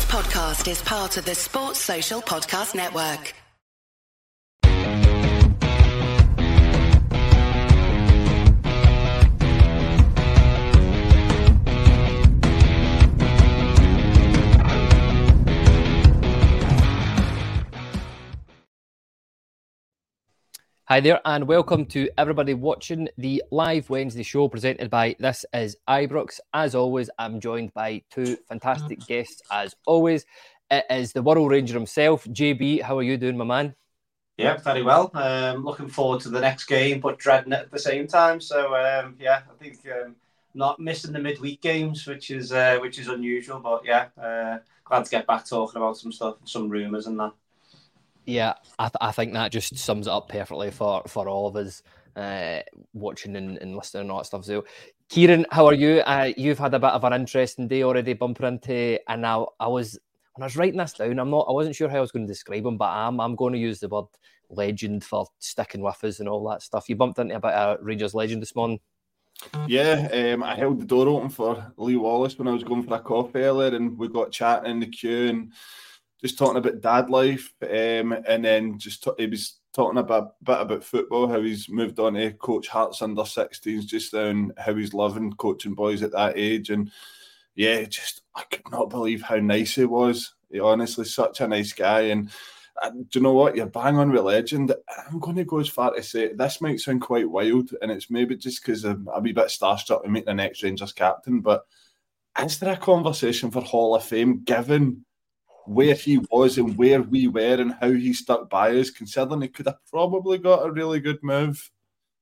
podcast is part of the Sports Social Podcast Network. Hi there and welcome to everybody watching the live Wednesday show presented by This Is Ibrox. As always, I'm joined by two fantastic guests as always. It is the World Ranger himself, JB. How are you doing, my man? Yeah, very well. Looking forward to the next game, but dreading it at the same time. So, I think not missing the midweek games, which is unusual. But glad to get back talking about some stuff, some rumours and that. Yeah, I think that just sums it up perfectly for all of us watching and listening and all that stuff. So, Kieran, how are you? You've had a bit of an interesting day already bumping into, and now when I was writing this down, I wasn't sure how I was going to describe him, but I'm going to use the word legend for sticking with us and all that stuff. You bumped into a bit of Rangers legend this morning. Yeah, I held the door open for Lee Wallace when I was going for a coffee earlier, and we got chatting in the queue and just talking about dad life, and then he was talking a bit about football, how he's moved on to coach Hearts under 16s just now, and how he's loving coaching boys at that age. And yeah, I could not believe how nice he was. He honestly, such a nice guy. And do you know what? You're bang on with legend. I'm going to go as far to say this might sound quite wild, and it's maybe just because I'm a wee bit starstruck to meet the next Rangers captain. But is there a conversation for Hall of Fame given where he was and where we were and how he stuck by us, considering he could have probably got a really good move?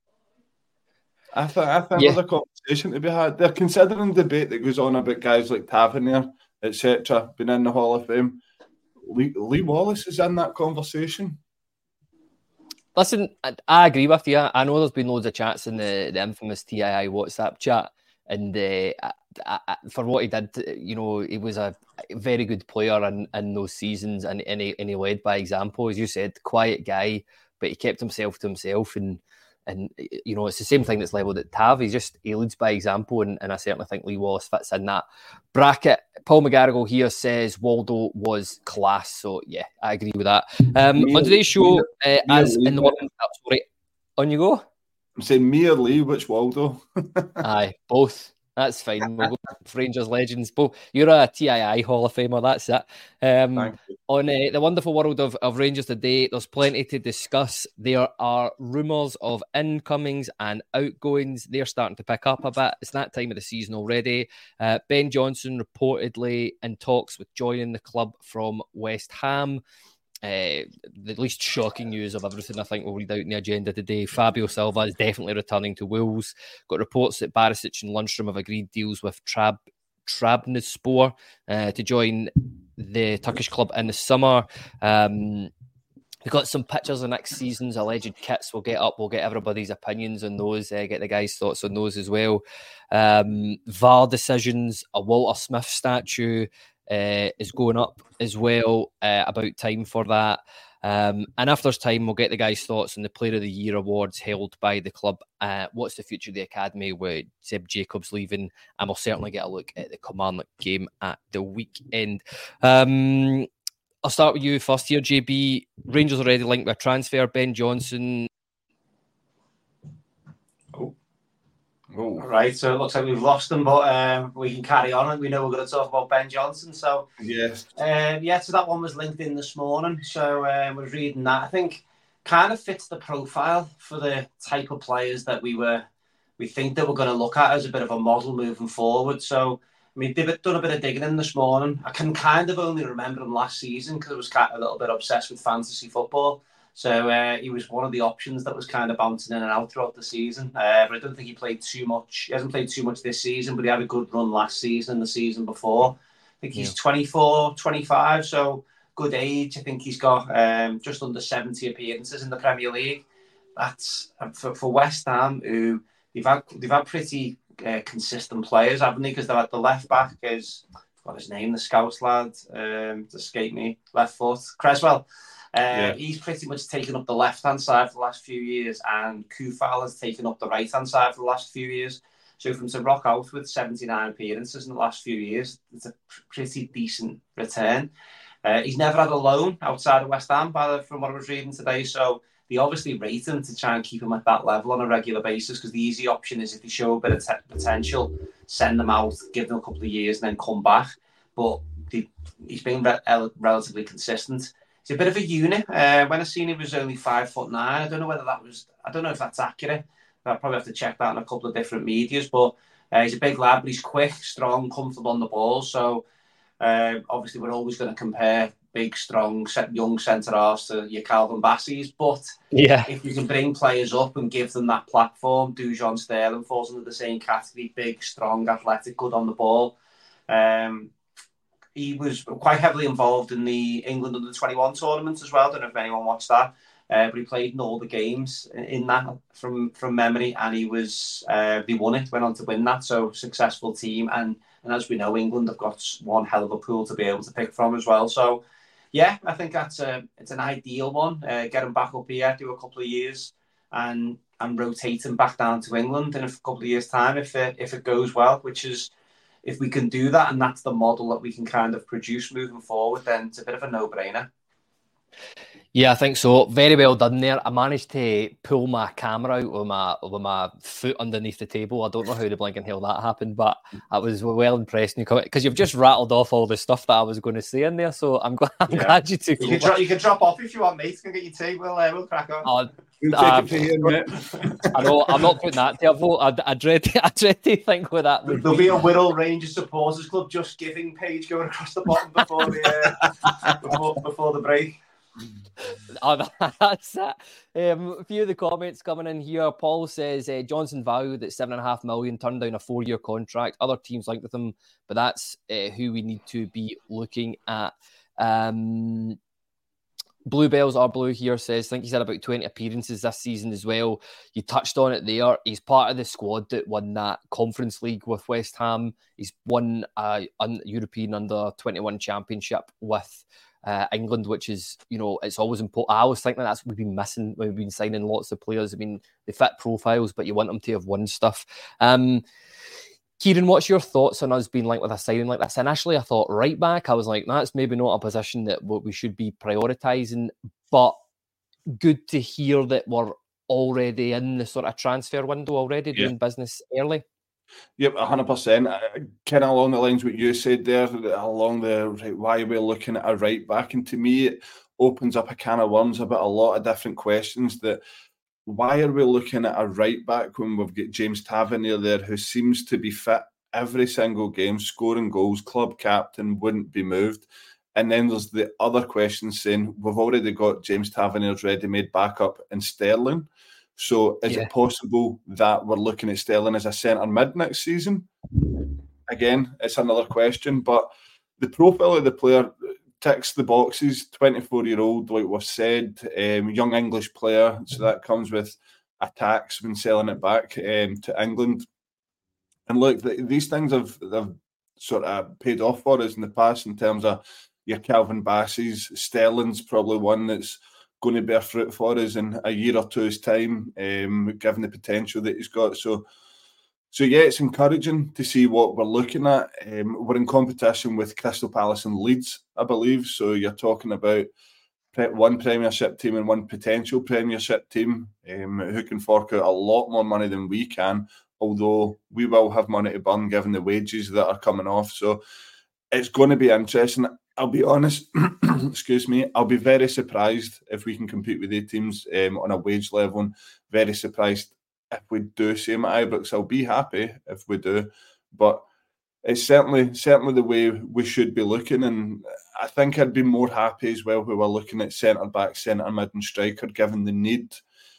I think there's a conversation to be had there, considering the debate that goes on about guys like Tavernier, etc., being in the Hall of Fame. Lee Wallace is in that conversation. Listen, I agree with you. I know there's been loads of chats in the infamous TII WhatsApp chat, and for what he did, he was a very good player in those seasons, and he led by example, as you said, quiet guy, but he kept himself to himself, and it's the same thing that's levelled at Tav. He leads by example, and I certainly think Lee Wallace fits in that bracket. Paul McGarrigle here says Waldo was class, so yeah, I agree with that. On today's show, as in the World Cup, sorry, on you go. I'm saying me or Lee, which Waldo? Aye, both. That's fine. We'll go Rangers legends. Both. You're a TII Hall of Famer. That's it. On the wonderful world of Rangers today, there's plenty to discuss. There are rumours of incomings and outgoings. They're starting to pick up a bit. It's that time of the season already. Ben Johnson reportedly in talks with joining the club from West Ham. The least shocking news of everything I think we'll read out in the agenda today. Fabio Silva is definitely returning to Wolves. Got reports that Barisic and Lundstram have agreed deals with Trabzonspor to join the Turkish club in the summer. We've got some pictures of next season's alleged kits we'll get up. We'll get everybody's opinions on those, get the guys' thoughts on those as well. VAR decisions, a Walter Smith statue is going up as well. About time for that. And if there's time, we'll get the guys' thoughts on the Player of the Year awards held by the club. What's the future of the academy with Seb Jacobs leaving? And we'll certainly get a look at the Kilmarnock game at the weekend. I'll start with you first here, JB. Rangers already linked with a transfer. Ben Johnson. All right, so it looks like we've lost them, but we can carry on. And we know we're going to talk about Ben Johnson. So yes, so that one was linked in this morning. So we're reading that. I think kind of fits the profile for the type of players that we think that we're going to look at as a bit of a model moving forward. So I mean, they've done a bit of digging in this morning. I can kind of only remember him last season because I was kind of a little bit obsessed with fantasy football. So he was one of the options that was kind of bouncing in and out throughout the season. But I don't think he played too much. He hasn't played too much this season, but he had a good run last season and the season before. I think he's 24, 25, so good age. I think he's got just under 70 appearances in the Premier League. That's for West Ham, who they've had pretty consistent players, haven't they? Because they've had the left back is, I forgot his name, the Scouse lad, escaped me, left foot, Creswell. He's pretty much taken up the left-hand side for the last few years, and Koufal has taken up the right-hand side for the last few years. So from to rock out with 79 appearances in the last few years, it's a pretty decent return. He's never had a loan outside of West Ham, from what I was reading today. So they obviously rate him to try and keep him at that level on a regular basis, because the easy option is if they show a bit of potential, send them out, give them a couple of years, and then come back. But he's been relatively consistent. He's a bit of a unit. When I seen him, he was only 5'9". I don't know if that's accurate. I'll probably have to check that in a couple of different medias. But he's a big lad, but he's quick, strong, comfortable on the ball. So obviously, we're always going to compare big, strong, young centre-halves to your Calvin Bassies. But if you can bring players up and give them that platform, Dujon Sterling falls into the same category, big, strong, athletic, good on the ball. He was quite heavily involved in the England Under-21 tournament as well. I don't know if anyone watched that. But he played in all the games in that from memory, and they won it, went on to win that. So successful team, and as we know, England have got one hell of a pool to be able to pick from as well. So yeah, I think it's an ideal one. Get him back up here, do a couple of years, and rotate him back down to England in a couple of years' time if it goes well. Which is, if we can do that, and that's the model that we can kind of produce moving forward, then it's a bit of a no-brainer. Yeah, I think so. Very well done there. I managed to pull my camera out with my foot underneath the table. I don't know how the blinking hell that happened, but I was well impressed because you've just rattled off all the stuff that I was going to say in there. So I'm glad you took it. You can drop off if you want, mate. Can get your tea. We'll crack on. I know. I'm not putting that to a vote. I dread to think with that. There'll be a Wirral Rangers supporters club just giving page going across the bottom before the break. That's it. A few of the comments coming in here. Paul says Johnson valued at $7.5 million, turned down a 4-year contract. Other teams linked with him, but that's who we need to be looking at. Bluebells are blue here says, I think he's had about 20 appearances this season as well. You touched on it there. He's part of the squad that won that Conference League with West Ham. He's won a European Under-21 championship with England, which is, it's always important. I always think that's what we've been missing when we've been signing lots of players. I mean, they fit profiles, but you want them to have won stuff. Kieran, what's your thoughts on us being linked with a signing like this? Initially, I thought right back. I was like, that's maybe not a position that we should be prioritising, but good to hear that we're already in the sort of transfer window already, doing business early. Yep, 100%. Kind of along the lines what you said there, along the why we're looking at a right back, and to me, it opens up a can of worms about a lot of different questions. That why are we looking at a right back when we've got James Tavernier there, who seems to be fit every single game, scoring goals, club captain, wouldn't be moved. And then there's the other question saying we've already got James Tavernier's ready-made backup in Sterling. So is it possible that we're looking at Sterling as a centre mid next season? Again, it's another question, but the profile of the player ticks the boxes. 24-year-old, like we've said, young English player, so that comes with a tax when selling it back to England. And look, these things have sort of paid off for us in the past in terms of your Calvin Bassies. Sterling's probably one that's going to bear fruit for us in a year or two's time, given the potential that he's got. So yeah, it's encouraging to see what we're looking at. We're in competition with Crystal Palace and Leeds, I believe. So you're talking about one Premiership team and one potential Premiership team who can fork out a lot more money than we can, although we will have money to burn given the wages that are coming off. So it's going to be interesting. I'll be honest, excuse me, I'll be very surprised if we can compete with the teams on a wage level, and very surprised if we do see him at Ibrox. I'll be happy if we do, but it's certainly the way we should be looking, and I think I'd be more happy as well if we were looking at centre-back, centre-mid and striker, given the need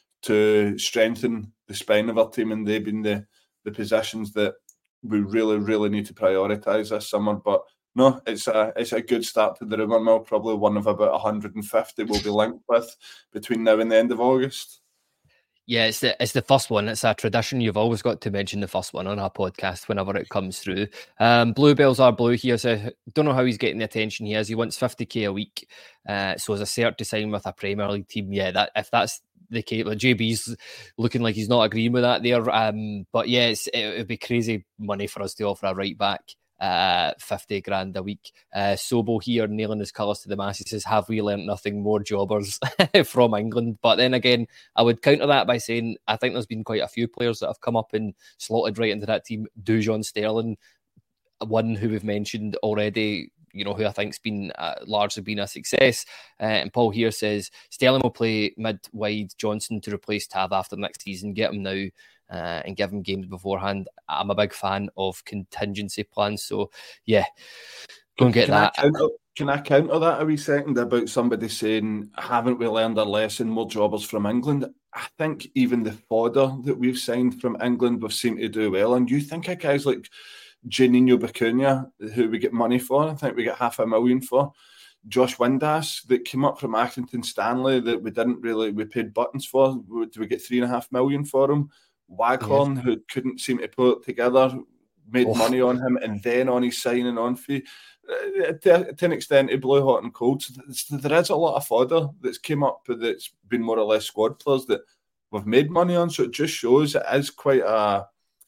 to strengthen the spine of our team, and they've been the positions that we really, really need to prioritise this summer. But no, it's a good start to the rumour mill. Probably one of about 150 we'll be linked with between now and the end of August. Yeah, it's the first one. It's a tradition. You've always got to mention the first one on our podcast whenever it comes through. Bluebells are blue here. So don't know how he's getting the attention he has. He wants 50k a week. So as a cert to sign with a Premier League team, yeah, if that's the case. Like JB's looking like he's not agreeing with that there. But yeah, it would be crazy money for us to offer a right back. 50 grand a week. Sobo here nailing his colours to the mast. He says, have we learnt nothing, more jobbers from England? But then again, I would counter that by saying I think there's been quite a few players that have come up and slotted right into that team. Dujon Sterling, one who we've mentioned already, you know, who I think's been largely been a success. And Paul here says Sterling will play mid-wide, Johnson to replace Tav after next season. Get him now and give him games beforehand. I'm a big fan of contingency plans. So, yeah, don't get that. Can I counter that a wee second about somebody saying, haven't we learned our lesson, more jobbers from England? I think even the fodder that we've signed from England, we've seemed to do well. And you think of guys like Juninho Bacuna, who we get money for, I think we get $500,000 for. Josh Windass, that came up from Accrington Stanley, that we paid buttons for. Do we get $3.5 million for him? Waghorn, who couldn't seem to put it together, made money on him, and then on his signing on fee. To an extent, he blew hot and cold. So there is a lot of fodder that's came up that's been more or less squad players that we've made money on. So it just shows it is quite a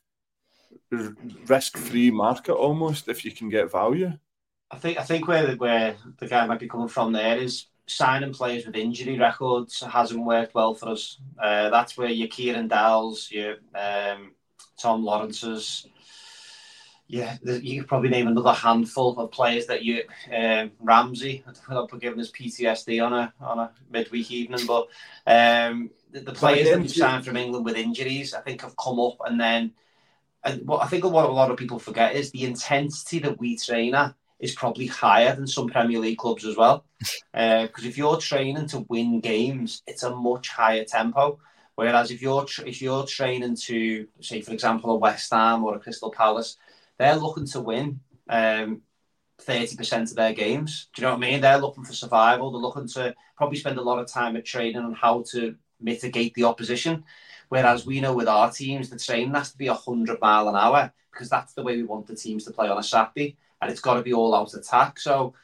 risk-free market almost if you can get value. I think where the guy might be coming from there is signing players with injury records hasn't worked well for us. That's where your Kieran Dowells, your Tom Lawrence's, you could probably name another handful of players that you Ramsey, without giving us PTSD on a midweek evening, but the players that we've signed from England with injuries, I think, have come up, and what a lot of people forget is the intensity that we train at is probably higher than some Premier League clubs as well. Because if you're training to win games, it's a much higher tempo. Whereas if you're training to, say, for example, a West Ham or a Crystal Palace, they're looking to win 30% of their games. Do you know what I mean? They're looking for survival. They're looking to probably spend a lot of time at training on how to mitigate the opposition. Whereas we know with our teams, the training has to be 100 mile an hour because that's the way we want the teams to play on a Saturday. And it's got to be all out attack. So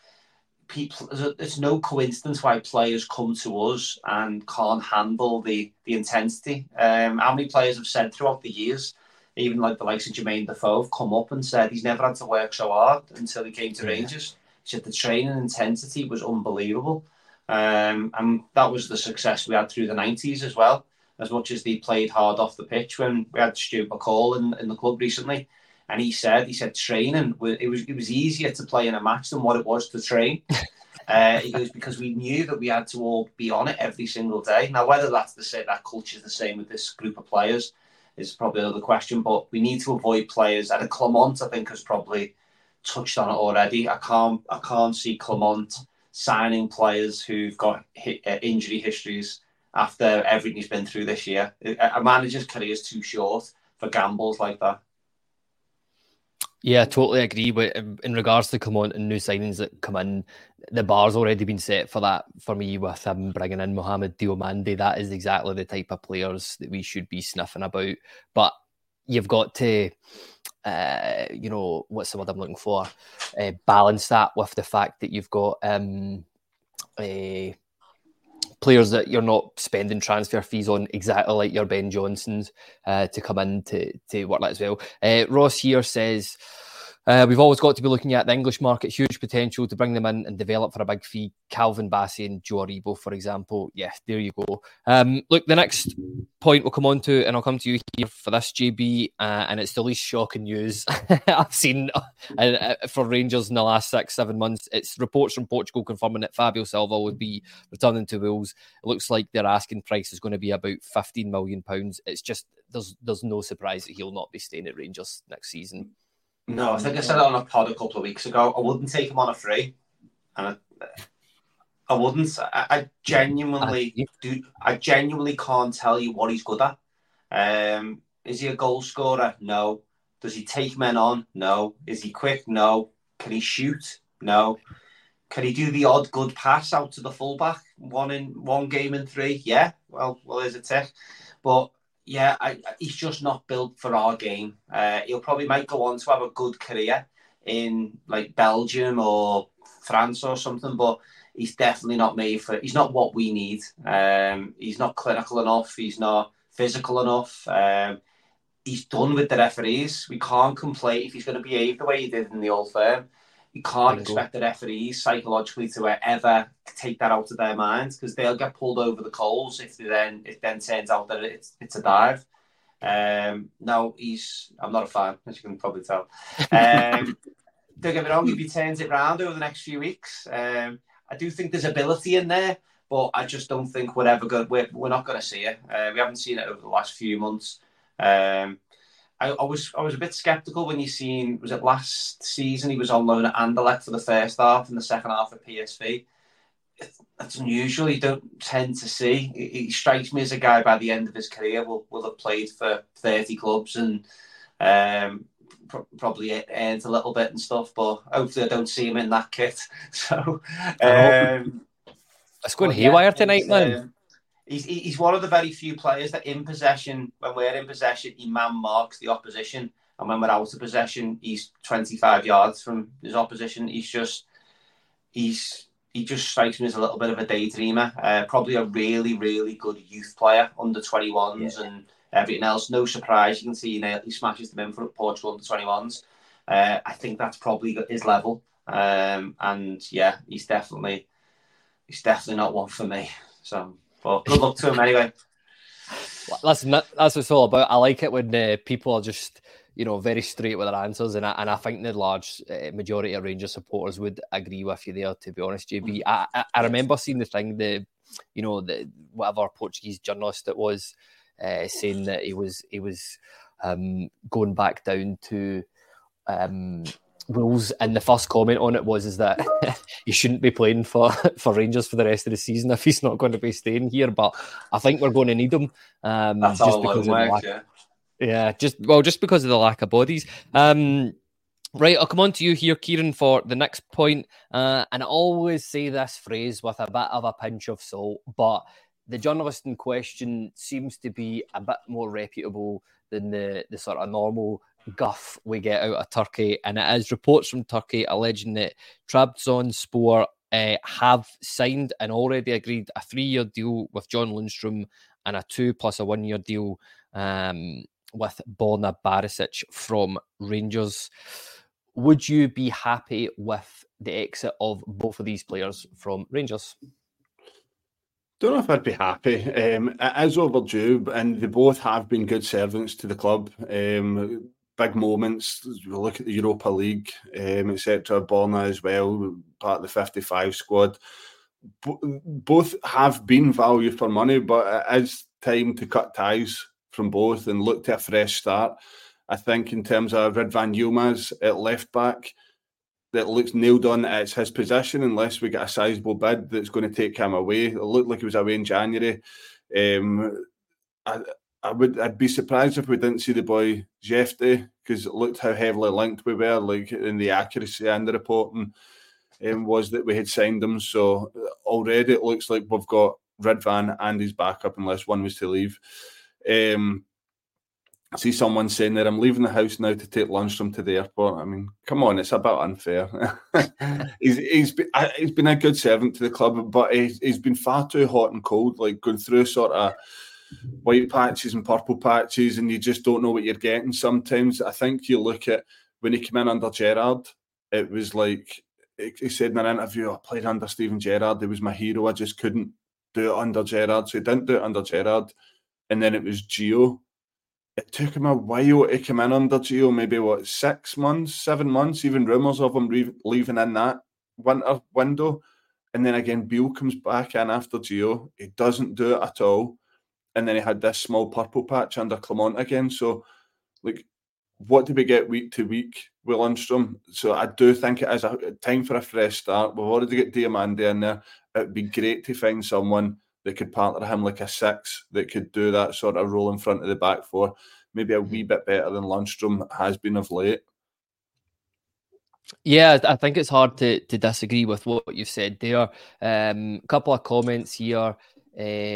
it's no coincidence why players come to us and can't handle the intensity. How many players have said throughout the years, even like the likes of Jermaine Defoe, have come up and said he's never had to work so hard until he came to Rangers. He said the training intensity was unbelievable. And that was the success we had through the 90s as well. As much as they played hard off the pitch, when we had Stuart McCall in the club recently, and he said training it was easier to play in a match than what it was to train. He goes, because we knew that we had to all be on it every single day. Now, whether that's that culture is the same with this group of players is probably another question. But we need to avoid players. And Clement, I think, has probably touched on it already. I can't see Clement signing players who've got injury histories after everything he's been through this year. A manager's career is too short for gambles like that. Yeah, I totally agree. But in regards to Clement and new signings that come in, the bar's already been set for that for me with him bringing in Mohamed Diomande. That is exactly the type of players that we should be sniffing about. But you've got to, what's the word I'm looking for? Balance that with the fact that you've got players that you're not spending transfer fees on, exactly like your Ben Johnsons, to come in to work that as well. Ross here says, we've always got to be looking at the English market, huge potential to bring them in and develop for a big fee. Calvin Bassey and Joe Aribo, for example. Yeah, there you go. Look, the next point we'll come on to, and I'll come to you here for this, JB, and it's the least shocking news I've seen for Rangers in the last 6-7 months. It's reports from Portugal confirming that Fabio Silva would be returning to Wolves. It looks like their asking price is going to be about £15 million. It's just, there's no surprise that he'll not be staying at Rangers next season. No, I think I said it on a pod a couple of weeks ago. I wouldn't take him on a free. And I wouldn't. I genuinely can't tell you what he's good at. Is he a goal scorer? No. Does he take men on? No. Is he quick? No. Can he shoot? No. Can he do the odd good pass out to the fullback? One game in 3? Yeah. Well, there's a tick. But yeah, he's just not built for our game. He'll probably might go on to have a good career in like Belgium or France or something, but he's definitely not made for. He's not what we need. He's not clinical enough. He's not physical enough. He's done with the referees. We can't complain if he's going to behave the way he did in the Old Firm. You can't expect the referees psychologically to ever take that out of their minds, because they'll get pulled over the coals if it then turns out that it's a dive. No, I'm not a fan, as you can probably tell. Don't get me wrong, if he turns it round over the next few weeks, I do think there's ability in there, but I just don't think we're not going to see it. We haven't seen it over the last few months. I was a bit sceptical when was it last season he was on loan at Anderlecht for the first half and the second half at PSV. That's unusual. You don't tend to see. He strikes me as a guy by the end of his career will have played for 30 clubs and probably earned a little bit and stuff, but hopefully I don't see him in that kit. So it's going haywire tonight, man. He's one of the very few players that in possession, when we're in possession, he man marks the opposition. And when we're out of possession, he's 25 yards from his opposition. He just strikes me as a little bit of a daydreamer. Probably a really, really good youth player, under 21s and everything else. No surprise. You can see he smashes them in for Portugal under 21s. I think that's probably his level. And yeah, he's definitely not one for me. So... Well, good luck to him anyway. Listen, that's what it's all about. I like it when people are just, very straight with their answers, and I think the large majority of Rangers supporters would agree with you there. To be honest, JB, I remember seeing the thing, the whatever Portuguese journalist it was saying that he was going back down to Wolves, and the first comment on it was that he shouldn't be playing for Rangers for the rest of the season if he's not going to be staying here. But I think we're going to need him. That's all works, just because of the lack of bodies. Right, I'll come on to you here, Kieran, for the next point. And I always say this phrase with a bit of a pinch of salt, but the journalist in question seems to be a bit more reputable than the sort of normal guff we get out of Turkey, and it is reports from Turkey alleging that Trabzonspor have signed and already agreed a 3-year deal with John Lundstrom and a 2 + 1 year deal with Borna Barisic from Rangers. Would you be happy with the exit of both of these players from Rangers? Don't know if I'd be happy. It is overdue, and they both have been good servants to the club. Big moments. We look at the Europa League, etc. Borna as well, part of the 55 squad. Both have been value for money, but it is time to cut ties from both and look to a fresh start. I think in terms of Ridvan Yilmaz at left back, that looks nailed on. It's his position unless we get a sizable bid that's going to take him away. It looked like he was away in January. I'd be surprised if we didn't see the boy Jefte, because it looked how heavily linked we were, like in the accuracy and the reporting was that we had signed him. So already it looks like we've got Ridvan and his backup unless one was to leave. I see someone saying that I'm leaving the house now to take Lundstrom to the airport. I mean, come on, it's a bit unfair. He's been a good servant to the club, but he's been far too hot and cold, like going through sort of white patches and purple patches, and you just don't know what you're getting sometimes. I think you look at when he came in under Gerrard, it was like he said in an interview, I played under Steven Gerrard, he was my hero, I just couldn't do it under Gerrard. So he didn't do it under Gerrard, and then it was Gio. It took him a while to come in under Gio, maybe 6 months, 7 months, even rumours of him leaving in that winter window. And then again, Beale comes back in after Gio. He doesn't do it at all. And then he had this small purple patch under Clement again. So, like, what do we get week to week with Lundstrom? So I do think it is a time for a fresh start. We've already got Diamande in there. It'd be great to find someone that could partner him like a 6, that could do that sort of role in front of the back four. Maybe a wee bit better than Lundstrom has been of late. Yeah, I think it's hard to disagree with what you've said there. A couple of comments here.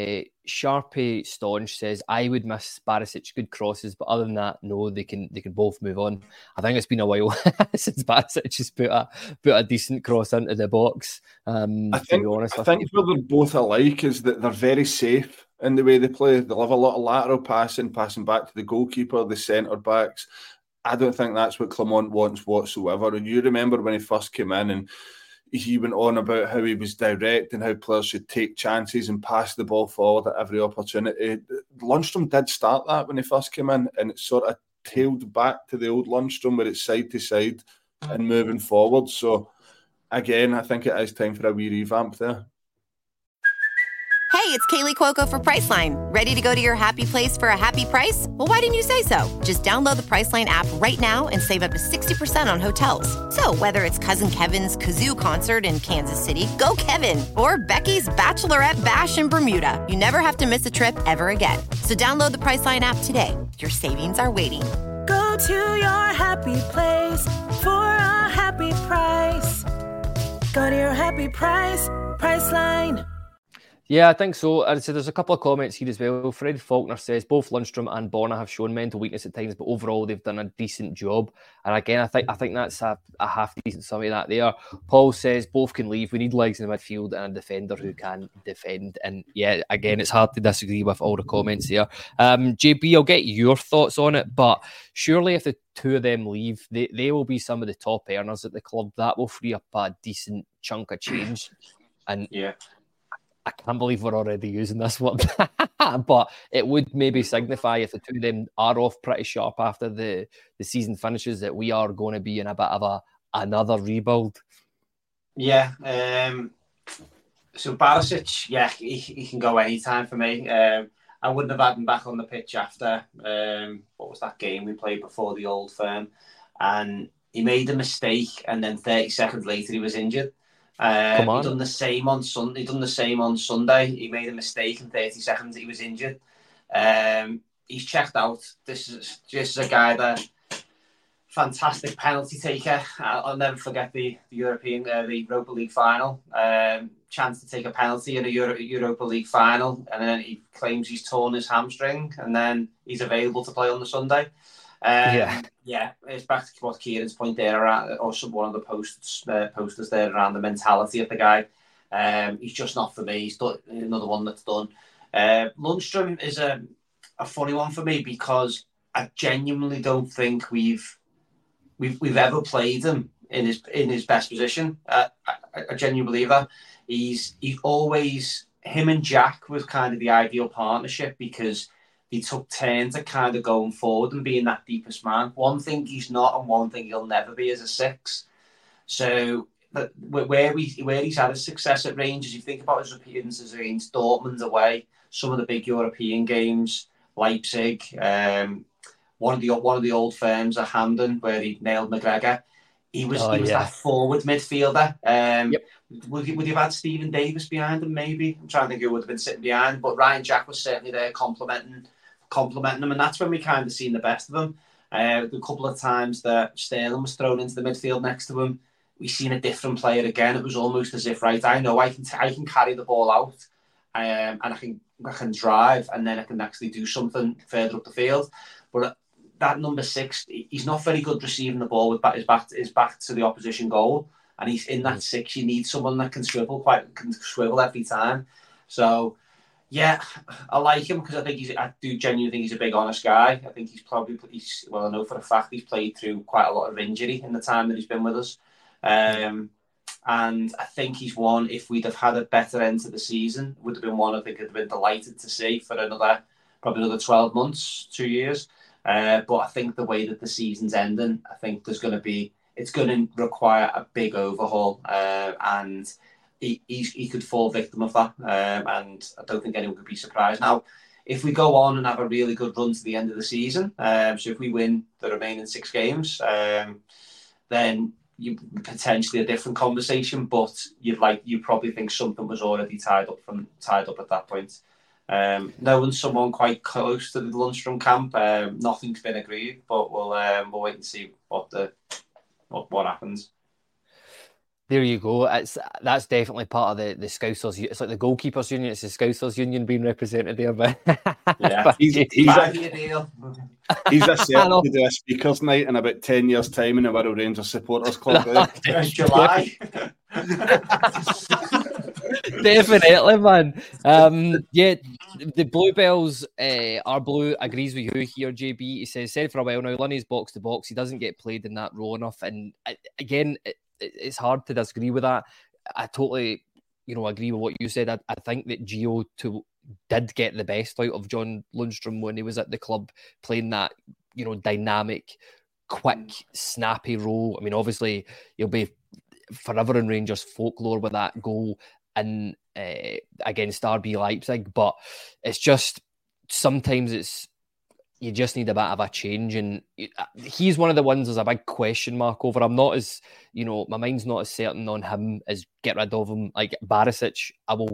Sharpie Staunch says, I would miss Barisic, good crosses, but other than that, no, they can both move on. I think it's been a while since Barisic has put a decent cross into the box. I think where they're both alike is that they're very safe in the way they play. They'll have a lot of lateral passing back to the goalkeeper, the centre backs. I don't think that's what Clement wants whatsoever. And you remember when he first came in and he went on about how he was direct and how players should take chances and pass the ball forward at every opportunity. Lundstram did start that when he first came in, and it sort of tailed back to the old Lundstram where it's side to side and moving forward. So, again, I think it is time for a wee revamp there. Hey, it's Kaylee Cuoco for Priceline. Ready to go to your happy place for a happy price? Well, why didn't you say so? Just download the Priceline app right now and save up to 60% on hotels. So whether it's Cousin Kevin's Kazoo Concert in Kansas City, go Kevin, or Becky's Bachelorette Bash in Bermuda, you never have to miss a trip ever again. So download the Priceline app today. Your savings are waiting. Go to your happy place for a happy price. Go to your happy price, Priceline. Yeah, I think so. And so there's a couple of comments here as well. Fred Faulkner says both Lundstram and Borna have shown mental weakness at times, but overall they've done a decent job. And again, I think that's a half decent summary of that there. Paul says both can leave. We need legs in the midfield and a defender who can defend. And yeah, again, it's hard to disagree with all the comments there. JB, I'll get your thoughts on it, but surely if the two of them leave, they will be some of the top earners at the club. That will free up a decent chunk of change. And yeah, I can't believe we're already using this one. But it would maybe signify if the two of them are off pretty sharp after the season finishes that we are going to be in a bit of another rebuild. Yeah. So Barisic, yeah, he can go anytime for me. I wouldn't have had him back on the pitch after, what was that game we played before the Old Firm? And he made a mistake and then 30 seconds later he was injured. He done the same on Sunday. He made a mistake in 30 seconds. He was injured. He's checked out. This is a guy that fantastic penalty taker. I'll never forget the Europa League final. Chance to take a penalty in a Europa League final, and then he claims he's torn his hamstring, and then he's available to play on the Sunday. It's back to what Kieran's point there, around, or one of the posters there around the mentality of the guy. He's just not for me. He's another one that's done. Lundstram is a funny one for me because I genuinely don't think we've ever played him in his best position. I genuinely believe that. He's always, him and Jack was kind of the ideal partnership because he took turns at kind of going forward and being that deepest man. One thing he's not and one thing he'll never be is a six. So where he's had his success at Rangers, you think about his appearances against Dortmund away, some of the big European games, Leipzig, one of the old firms at Hampden where he nailed McGregor. He was that forward midfielder. Would you have had Stephen Davis behind him? Maybe I'm trying to think who would have been sitting behind, but Ryan Jack was certainly there complimenting him, and that's when we kind of seen the best of him. The couple of times that Sterling was thrown into the midfield next to him, we seen a different player again. It was almost as if, right, I know I can carry the ball out, and I can drive, and then I can actually do something further up the field. But that number 6, he's not very good receiving the ball with his back to the opposition goal, and he's in that 6. You need someone that can swivel every time. So yeah, I like him because I do genuinely think he's a big honest guy. I think I know for a fact he's played through quite a lot of injury in the time that he's been with us. And I think he's one, if we'd have had a better end to the season, would have been one I think I'd have been delighted to see for probably another 12 months, 2 years. But I think the way that the season's ending, I think it's going to require a big overhaul, and he could fall victim of that, and I don't think anyone could be surprised. Now, if we go on and have a really good run to the end of the season, so if we win the remaining 6 games, then you potentially a different conversation, but you probably think something was already tied up at that point. Knowing someone quite close to the Lundstram camp, nothing's been agreed, but we'll wait and see what happens. There you go. That's definitely part of the Scousers. It's like the goalkeepers union. It's the Scousers union being represented there. But yeah, he's a set to do a speakers night in about 10 years' time in the Wirral Rangers supporters club. July. Definitely, man. Yeah, the Bluebells are blue. Agrees with you here, JB. He said for a while now, Lunny's box to box. He doesn't get played in that role enough, and again. It's hard to disagree with that. I totally, agree with what you said. I think that Gio did get the best out of John Lundstrom when he was at the club, playing that, dynamic, quick, snappy role. I mean, obviously, he'll be forever in Rangers folklore with that goal and against RB Leipzig. But it's just sometimes you just need a bit of a change, and he's one of the ones there's a big question mark over. I'm not as, my mind's not as certain on him as get rid of him. Like Barisic,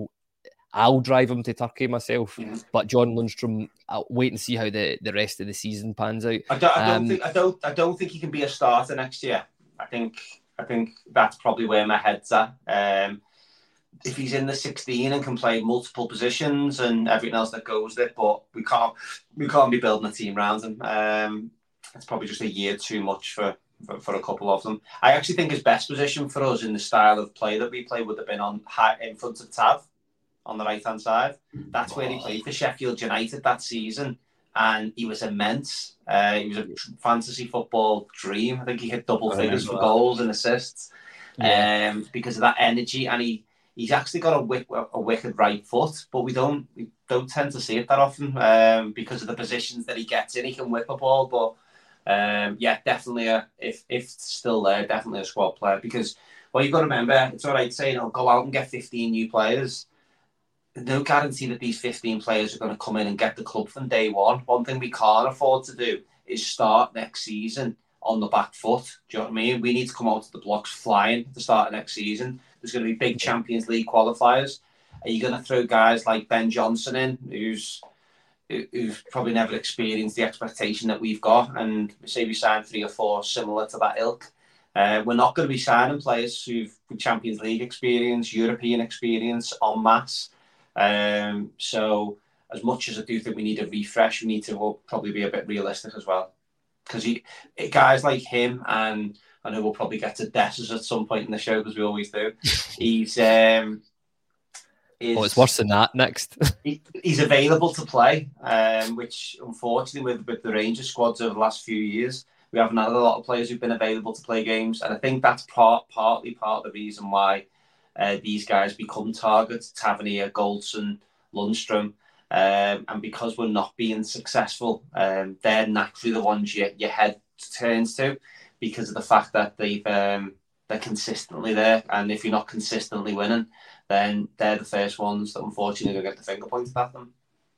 I'll drive him to Turkey myself, but John Lundstrom, I'll wait and see how the rest of the season pans out. I don't think he can be a starter next year. I think that's probably where my head's at. If he's in the 16 and can play multiple positions and everything else that goes with it, but we can't be building a team around him. It's probably just a year too much for a couple of them. I actually think his best position for us in the style of play that we play would have been in front of Tav on the right hand side. That's where he played for Sheffield United that season, and he was immense. He was a fantasy football dream. I think he hit double figures for goals and assists because of that energy, and He's actually got a wicked right foot, but we don't tend to see it that often because of the positions that he gets in. He can whip a ball, but definitely if it's still there, definitely a squad player. Because you've got to remember, it's all right saying, go out and get 15 new players. There's no guarantee that these 15 players are going to come in and get the club from day one. One thing we can't afford to do is start next season on the back foot. Do you know what I mean? We need to come out to the blocks flying at the start of next season. There's going to be big Champions League qualifiers. Are you going to throw guys like Ben Johnson in, who's probably never experienced the expectation that we've got, and say we sign 3 or 4 similar to that ilk? We're not going to be signing players who've Champions League experience, European experience en masse. So as much as I do think we need a refresh, we need to probably be a bit realistic as well. Because guys like him, and I know we'll probably get to Dessers at some point in the show because we always do. He's it's worse than that next. He's available to play, which unfortunately with the Rangers squads over the last few years, we haven't had a lot of players who've been available to play games, and I think that's partly part of the reason why these guys become targets: Tavernier, Goldson, Lundstrom. And because we're not being successful, they're naturally the ones your head turns to, because of the fact that they're consistently there. And if you're not consistently winning, then they're the first ones that unfortunately don't get the finger pointed at them.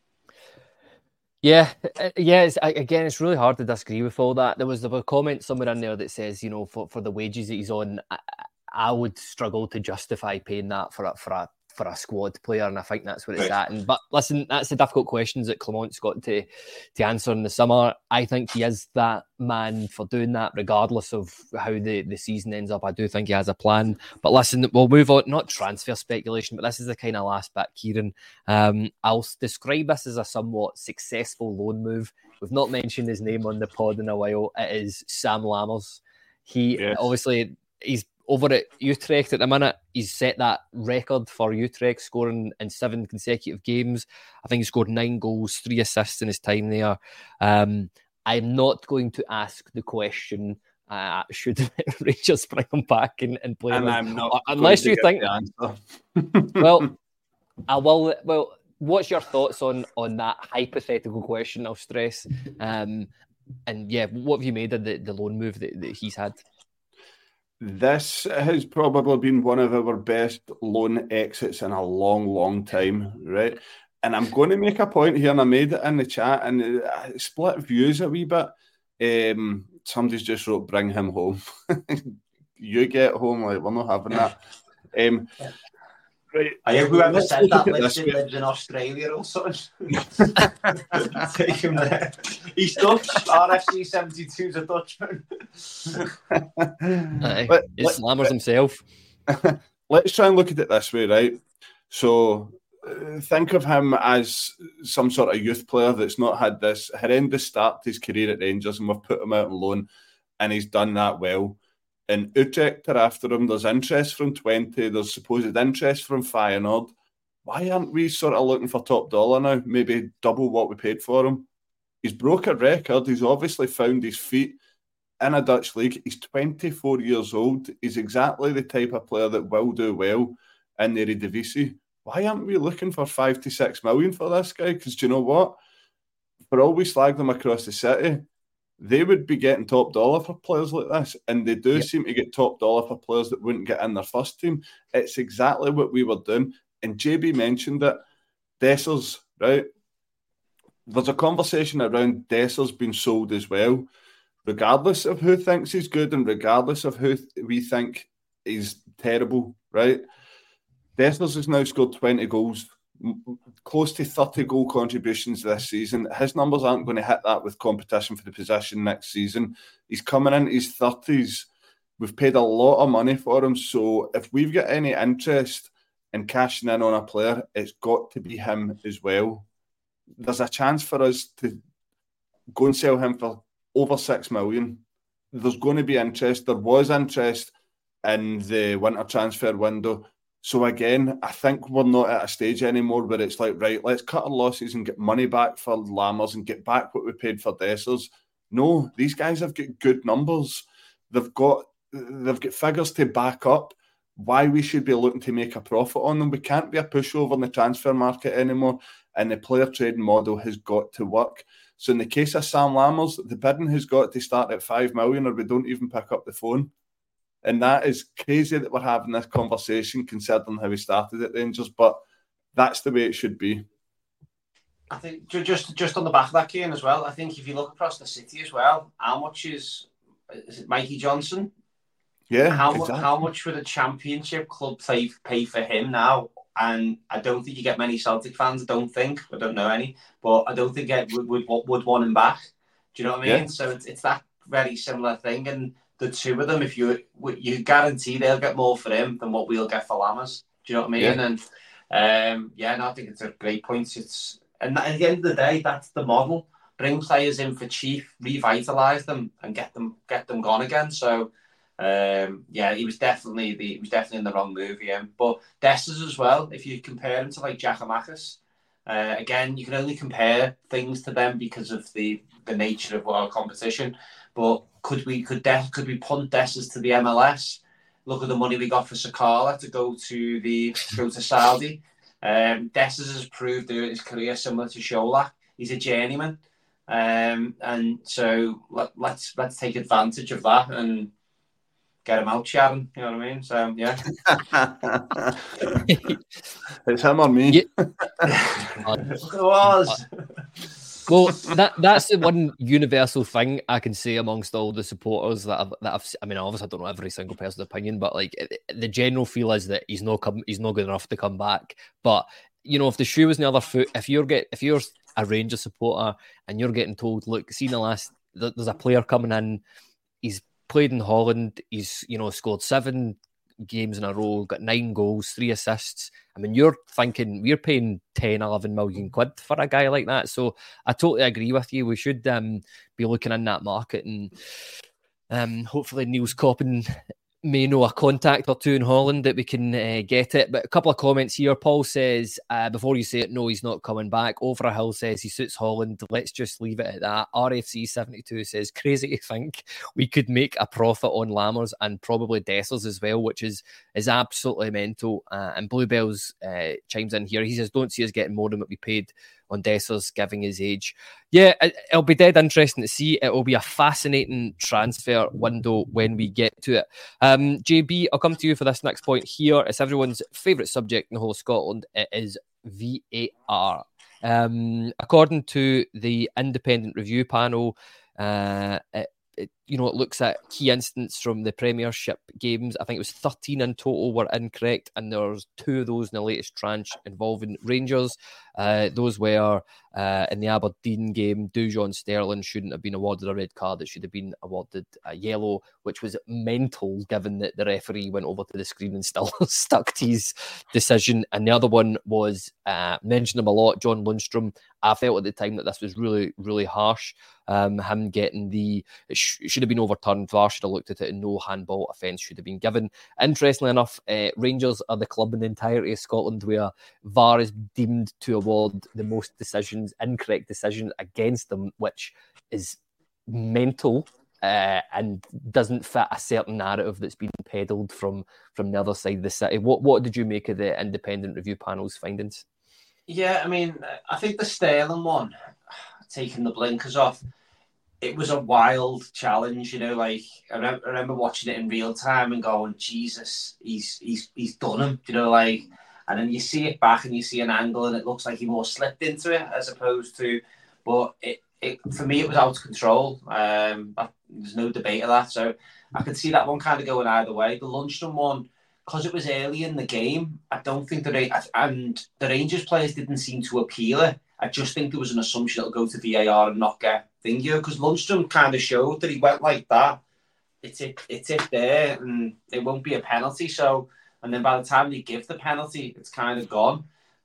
Yeah. It's really hard to disagree with all that. There was a comment somewhere in there that says, for the wages that he's on, I would struggle to justify paying that for a squad player, and I think that's where it's at. But listen, that's the difficult questions that Clement's got to answer in the summer. I think he is that man for doing that, regardless of how the season ends up. I do think he has a plan. But listen, we'll move on. Not transfer speculation, but this is the kind of last bit, Kieran. I'll describe this as a somewhat successful loan move. We've not mentioned his name on the pod in a while. It is Sam Lammers. Obviously, he's over at Utrecht at the minute. He's set that record for Utrecht, scoring in 7 consecutive games. I think he scored 9 goals, 3 assists in his time there. I'm not going to ask the question, should Rangers bring him back and play him? I'm not unless you think the answer. Well, I will. Well, what's your thoughts on that hypothetical question? I'll stress. And what have you made of the loan move that he's had? This has probably been one of our best loan exits in a long, long time, right? And I'm going to make a point here, and I made it in the chat, and split views a wee bit. Somebody's just wrote, bring him home. You get home, like, we're not having that. Right. Whoever said that lives in Australia or something. Take him there. He's Dutch. RFC 72's a Dutchman. It's Lammers himself. let's try and look at it this way, right? So think of him as some sort of youth player that's not had this horrendous start to his career at Rangers, and we've put him out on loan, and he's done that well. And Utrecht are after him. There's interest from 20. There's supposed interest from Feyenoord. Why aren't we sort of looking for top dollar now? Maybe double what we paid for him. He's broke a record. He's obviously found his feet in a Dutch league. He's 24 years old. He's exactly the type of player that will do well in the Eredivisie. Why aren't we looking for 5 to 6 million for this guy? Because do you know what? For all we slag them across the city, they would be getting top dollar for players like this. And they do seem to get top dollar for players that wouldn't get in their first team. It's exactly what we were doing. And JB mentioned it. Dessers, right? There's a conversation around Dessers being sold as well. Regardless of who thinks he's good and regardless of who we think is terrible, right? Dessers has now scored 20 goals, close to 30 goal contributions this season. His numbers aren't going to hit that with competition for the position next season. He's coming in his 30s. We've paid a lot of money for him. So if we've got any interest in cashing in on a player, it's got to be him as well. There's a chance for us to go and sell him for over 6 million. There's going to be interest. There was interest in the winter transfer window. So again, I think we're not at a stage anymore where it's like, right, let's cut our losses and get money back for Lammers and get back what we paid for Dessers. No, these guys have got good numbers. They've got figures to back up why we should be looking to make a profit on them. We can't be a pushover in the transfer market anymore, and the player trading model has got to work. So in the case of Sam Lammers, the bidding has got to start at 5 million or we don't even pick up the phone. And that is crazy that we're having this conversation considering how we started at Rangers, but that's the way it should be. I think just on the back of that, Cian, as well, I think if you look across the city as well, how much is it Mikey Johnson? Yeah, how much would a championship club pay for him now? And I don't think you get many Celtic fans. I don't know any, but I don't think would want him back. Do you know what I mean? Yeah. So it's that very similar thing. And the two of them, if you guarantee they'll get more for him than what we'll get for Lammers. Do you know what I mean? Yeah. And I think it's a great point. And at the end of the day, that's the model. Bring players in for cheap, revitalise them, and get them gone again. So. He was definitely in the wrong move, yeah. But Dessers as well, if you compare him to like Giakoumakis, again, you can only compare things to them because of the nature of our competition. But could we punt Dessers to the MLS? Look at the money we got for Sakala to go to Saudi. Dessers has proved his career similar to Sholak. He's a journeyman, and so let's take advantage of that and get him out, Sharon. You know what I mean? So, yeah. It's him or me. It was. Well, that's the one universal thing I can say amongst all the supporters that I've. I mean, obviously, I don't know every single person's opinion, but like the general feel is that he's not good enough to come back. But you know, if the shoe was in the other foot, if you're a Rangers supporter and you're getting told, look, see in the last, there's a player coming in, he's played in Holland, he's scored 7 games in a row, got 9 goals, 3 assists. I mean, you're thinking we're paying 10, 11 million quid for a guy like that. So I totally agree with you. We should be looking in that market, and hopefully Niels Koppen may know a contact or two in Holland that we can get it. But a couple of comments here. Paul says, before you say it, no, he's not coming back. Overhill says he suits Holland. Let's just leave it at that. RFC72 says, crazy to think we could make a profit on Lammers and probably Dessers as well, which is absolutely mental. And Bluebells chimes in here. He says, don't see us getting more than what we paid on Dessers, giving his age. Yeah, it'll be dead interesting to see. It will be a fascinating transfer window when we get to it. JB, I'll come to you for this next point here. It's everyone's favourite subject in the whole of Scotland. It is VAR. According to the independent review panel, it looks at key instance from the Premiership games. I think it was 13 in total were incorrect, and there's 2 of those in the latest tranche involving Rangers. Those were in the Aberdeen game. Dujon Sterling shouldn't have been awarded a red card. It should have been awarded a yellow, which was mental given that the referee went over to the screen and still stuck to his decision. And the other one was, mentioned him a lot, John Lundstrom. I felt at the time that this was really, really harsh. Him getting it should have been overturned. VAR should have looked at it and no handball offence should have been given. Interestingly enough, Rangers are the club in the entirety of Scotland where VAR is deemed to award the most incorrect decisions against them, which is mental and doesn't fit a certain narrative that's been peddled from the other side of the city. What did you make of the independent review panel's findings? Yeah, I mean, I think the Sterling one, taking the blinkers off, it was a wild challenge, I remember watching it in real time and going, Jesus, he's done him, and then you see it back and you see an angle and it looks like he more slipped into it as opposed to, but it for me, it was out of control. There's no debate of that. So I could see that one kind of going either way. The Lundstrom one, because it was early in the game, I don't think and the Rangers players didn't seem to appeal it. I just think there was an assumption it'll go to VAR and not get thingy, because Lundstrom kind of showed that he went like that. It's it there, and it won't be a penalty. So, and then by the time they give the penalty, it's kind of gone.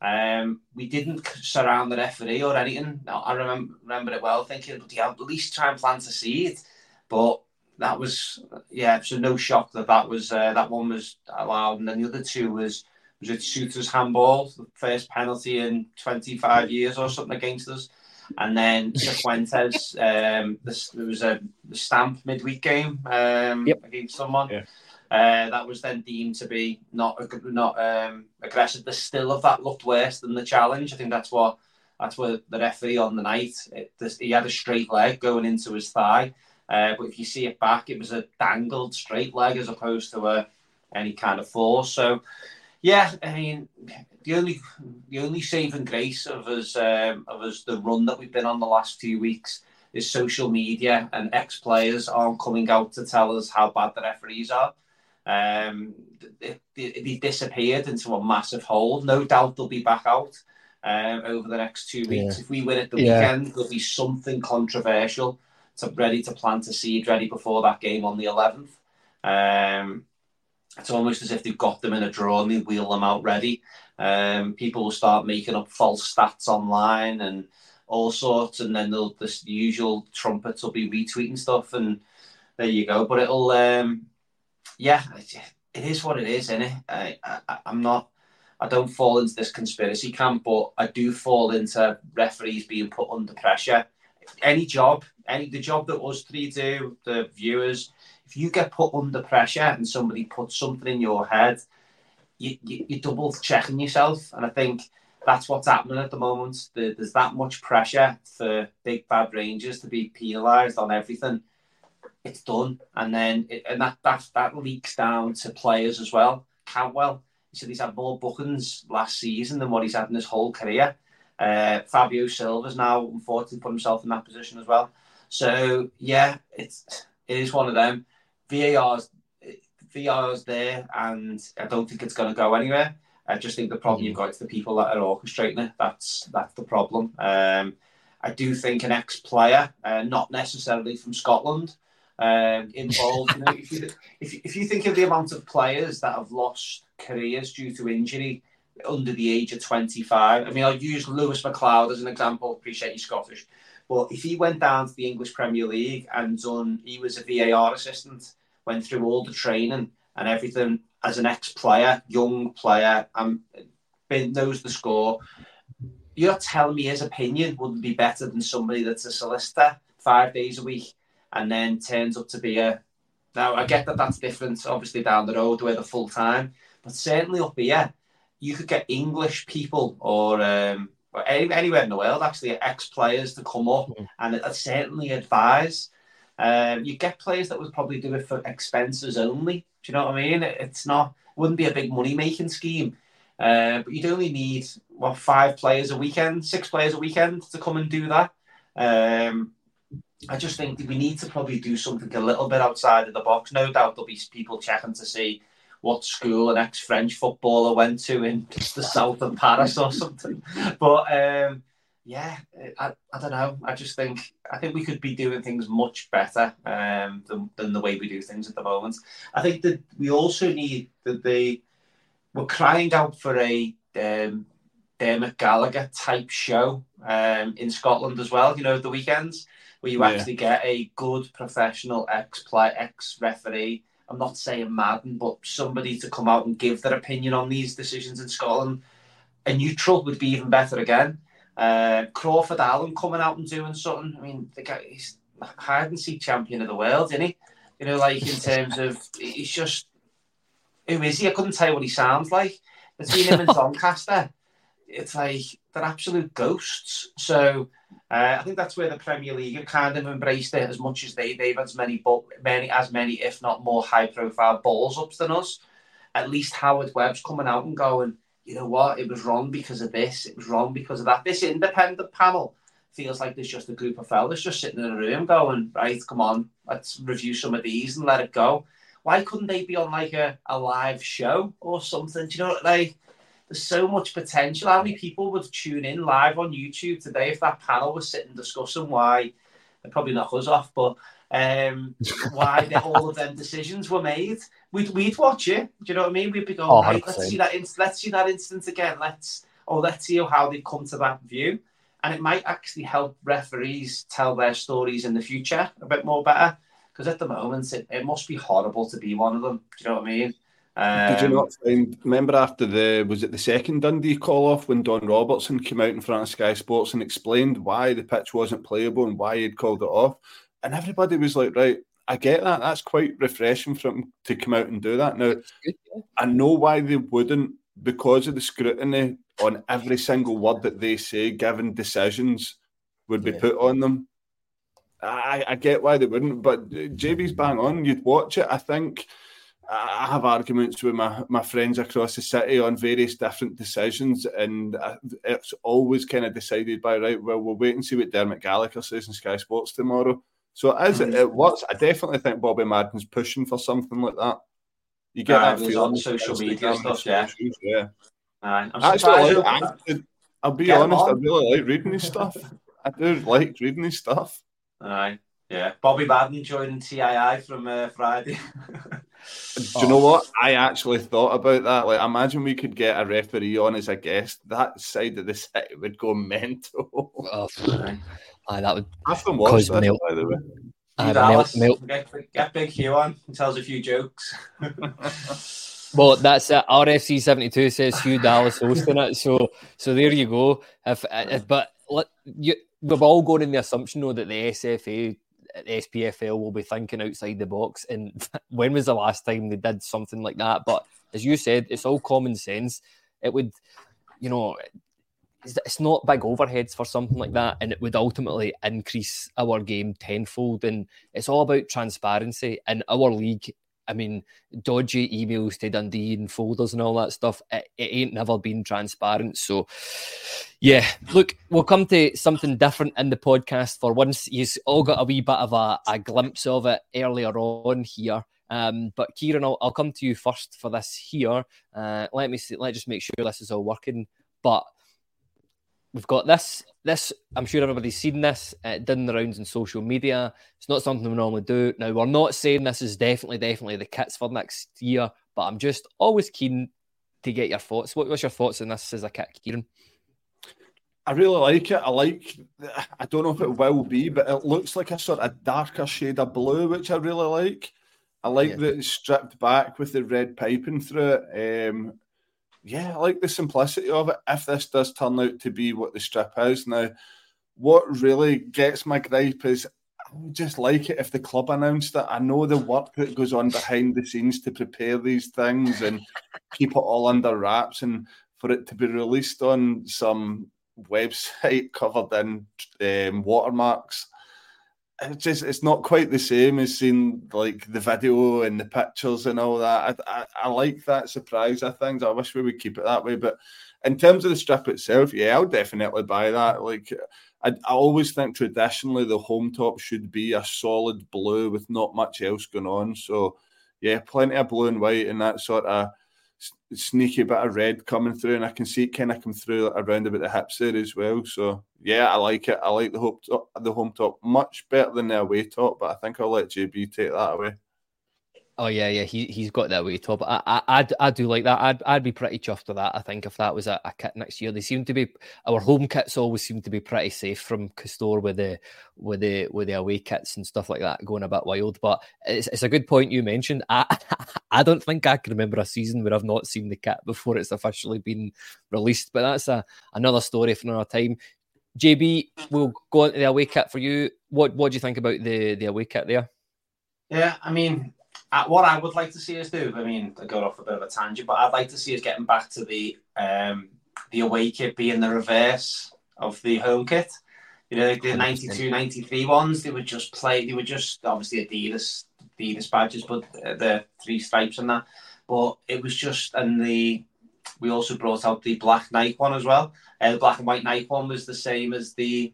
We didn't surround the referee or anything. I remember it well, thinking, but at least try and plant a seed. But that was, so no shock that was that one was allowed. And then the other 2 was it Souttar's handball, the first penalty in 25 years or something against us. And then Fuentes, there was a stamp midweek game against someone. Yeah. That was then deemed to be not aggressive. The still of that looked worse than the challenge. I think that's what the referee on the night, he had a straight leg going into his thigh. But if you see it back, it was a dangled straight leg as opposed to any kind of force. So, yeah, I mean, the only saving grace of us the run that we've been on the last few weeks is social media, and ex-players aren't coming out to tell us how bad the referees are. They disappeared into a massive hole. No doubt they'll be back out over the next 2 weeks. Yeah. If we win at the weekend, there'll be something controversial ready to plant a seed ready before that game on the 11th. It's almost as if they've got them in a draw and they wheel them out ready. People will start making up false stats online and all sorts, and then the usual trumpets will be retweeting stuff, and there you go. But it'll, it is what it is, isn't it? I don't fall into this conspiracy camp, but I do fall into referees being put under pressure. The job that us 3 do, the viewers, if you get put under pressure and somebody puts something in your head, you're double checking yourself. And I think that's what's happening at the moment. There's that much pressure for big bad Rangers to be penalised on everything. It's done. And then that leaks down to players as well. Cantwell, he said he's had more bookings last season than what he's had in his whole career. Fabio Silva's now unfortunately put himself in that position as well. So yeah, it is one of them. VAR's there, and I don't think it's going to go anywhere. I just think the problem you've got is the people that are orchestrating it. That's the problem. I do think an ex-player, not necessarily from Scotland, involved. If you think of the amount of players that have lost careers due to injury under the age of 25, I mean, I'll use Lewis McLeod as an example. Appreciate he's Scottish. But if he went down to the English Premier League and he was a VAR assistant, went through all the training and everything as an ex-player, young player, knows the score, you're telling me his opinion wouldn't be better than somebody that's a solicitor 5 days a week and then turns up to be Now, I get that that's different, obviously, down the road where they're full-time, but certainly up here, you could get English people or anywhere in the world, actually, ex-players to come up and certainly advise. You get players that would probably do it for expenses only. Do you know what I mean? It wouldn't be a big money-making scheme. But you'd only need, 5 players a weekend, 6 players a weekend to come and do that. I just think we need to probably do something a little bit outside of the box. No doubt there'll be people checking to see what school an ex-French footballer went to in the south of Paris or something. But I don't know. I think we could be doing things much better than the way we do things at the moment. I think that we also need we're crying out for a Dermot Gallagher type show in Scotland as well. You know, the weekends where you actually get a good professional ex-referee. I'm not saying Madden, but somebody to come out and give their opinion on these decisions in Scotland. A neutral would be even better again. Crawford Allen coming out and doing something. I mean, the guy, he's hide and seek champion of the world, isn't he? You know, like in terms of, he's just, who is he? I couldn't tell you what he sounds like. Between him and Doncaster, it's like they're absolute ghosts. So I think that's where the Premier League have kind of embraced it as much as they've had as many, if not more, high-profile balls-ups than us. At least Howard Webb's coming out and going, you know what, it was wrong because of this, it was wrong because of that. This independent panel feels like there's just a group of fellas just sitting in a room going, right, come on, let's review some of these and let it go. Why couldn't they be on like a live show or something? Do you know, like, there's so much potential. How many people would tune in live on YouTube today if that panel was sitting discussing why, they'd probably knock us off, but why all of them decisions were made? We'd watch it. Do you know what I mean? We'd be going, right, let's see that instance again. Let's see how they come to that view. And it might actually help referees tell their stories in the future a bit more better. Because at the moment, it must be horrible to be one of them. Do you know what I mean? Did you not find, remember after the second Dundee call-off when Don Robertson came out in front of Sky Sports and explained why the pitch wasn't playable and why he'd called it off? And everybody was like, right, I get that. That's quite refreshing for him to come out and do that. Now, I know why they wouldn't, because of the scrutiny on every single word that they say, given decisions would be put on them. I get why they wouldn't, but JB's bang on. You'd watch it. I think I have arguments with my friends across the city on various different decisions, and it's always kind of decided by, right, well, we'll wait and see what Dermot Gallagher says in Sky Sports tomorrow. So as it works, I definitely think Bobby Madden's pushing for something like that. You get that feeling on social media stuff, yeah. I'll be honest, I really like reading his stuff. I do like reading his stuff. Aye, yeah. Bobby Madden joining TII from Friday. Do you know what? I actually thought about that. Like, imagine we could get a referee on as a guest. That side of the city would go mental. That would cause melt. By the way. Get Big Hugh on and tells a few jokes. Well, that's it. RFC 72 says Hugh Dallas hosting it. So there you go. We're all going in the assumption, though, that the SFA, the SPFL will be thinking outside the box. And when was the last time they did something like that? But as you said, it's all common sense. It would, you know, it's not big overheads for something like that, and it would ultimately increase our game tenfold. And it's all about transparency in our league. I mean, dodgy emails to Dundee and folders and all that stuff, it ain't never been transparent. So, yeah, look, we'll come to something different in the podcast for once. You've all got a wee bit of a glimpse of it earlier on here. But Kieran, I'll come to you first for this here. Let's just make sure this is all working. But we've got this. I'm sure everybody's seen this. Done the rounds on social media. It's not something we normally do. Now, we're not saying this is definitely the kits for next year, but I'm just always keen to get your thoughts. What's your thoughts on this as a kit, Kieran? I really like it. I don't know if it will be, but it looks like a sort of darker shade of blue, which I really like. I like that it's stripped back with the red piping through it. I like the simplicity of it, if this does turn out to be what the strip is. Now, what really gets my gripe is I would just like it if the club announced it. I know the work that goes on behind the scenes to prepare these things and keep it all under wraps, and for it to be released on some website covered in watermarks. It's not quite the same as seeing like the video and the pictures and all that. I like that surprise of things. I wish we would keep it that way. But in terms of the strip itself, I'll definitely buy that. Like, I always think traditionally the home top should be a solid blue with not much else going on. So, yeah, plenty of blue and white and that sort of sneaky bit of red coming through, and I can see it kind of come through around about the hips there as well. So yeah, I like it. I like the home top much better than the away top, but I think I'll let JB take that away. Oh yeah, he's got that way top. I do like that. I'd be pretty chuffed with that. I think if that was a kit next year, they seem to be, our home kits always seem to be pretty safe from Castore with the away kits and stuff like that going a bit wild. But it's a good point you mentioned. I don't think I can remember a season where I've not seen the kit before it's officially been released. But that's another story for another time. JB, we'll go on to the away kit for you. What do you think about the away kit there? Yeah, I mean, what I would like to see us do, I mean, I got off a bit of a tangent, but I'd like to see us getting back to the away kit being the reverse of the home kit. You know, the 92, 93 ones, they would just obviously Adidas badges, but the 3 stripes and that. But it was just, and we also brought out the black Nike one as well. The black and white Nike one was the same as the,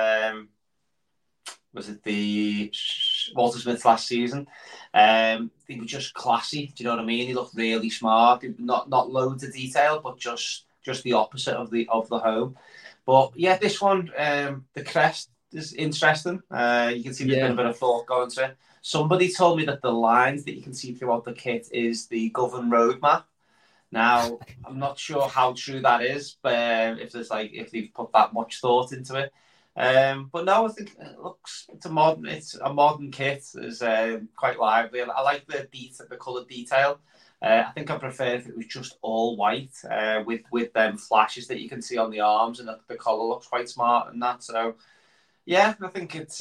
was it the Walter Smith last season? They were just classy. Do you know what I mean? They looked really smart. Not loads of detail, but just the opposite of the home. But yeah, this one, the crest is interesting. You can see there's been a bit of thought going to it. Somebody told me that the lines that you can see throughout the kit is the Govan Roadmap. Now, I'm not sure how true that is, but if they've put that much thought into it. But no, I think it's a modern kit. It's quite lively. I like the colour detail. I think I prefer if it was just all white with them flashes that you can see on the arms, and the collar looks quite smart and that. So yeah, I think it's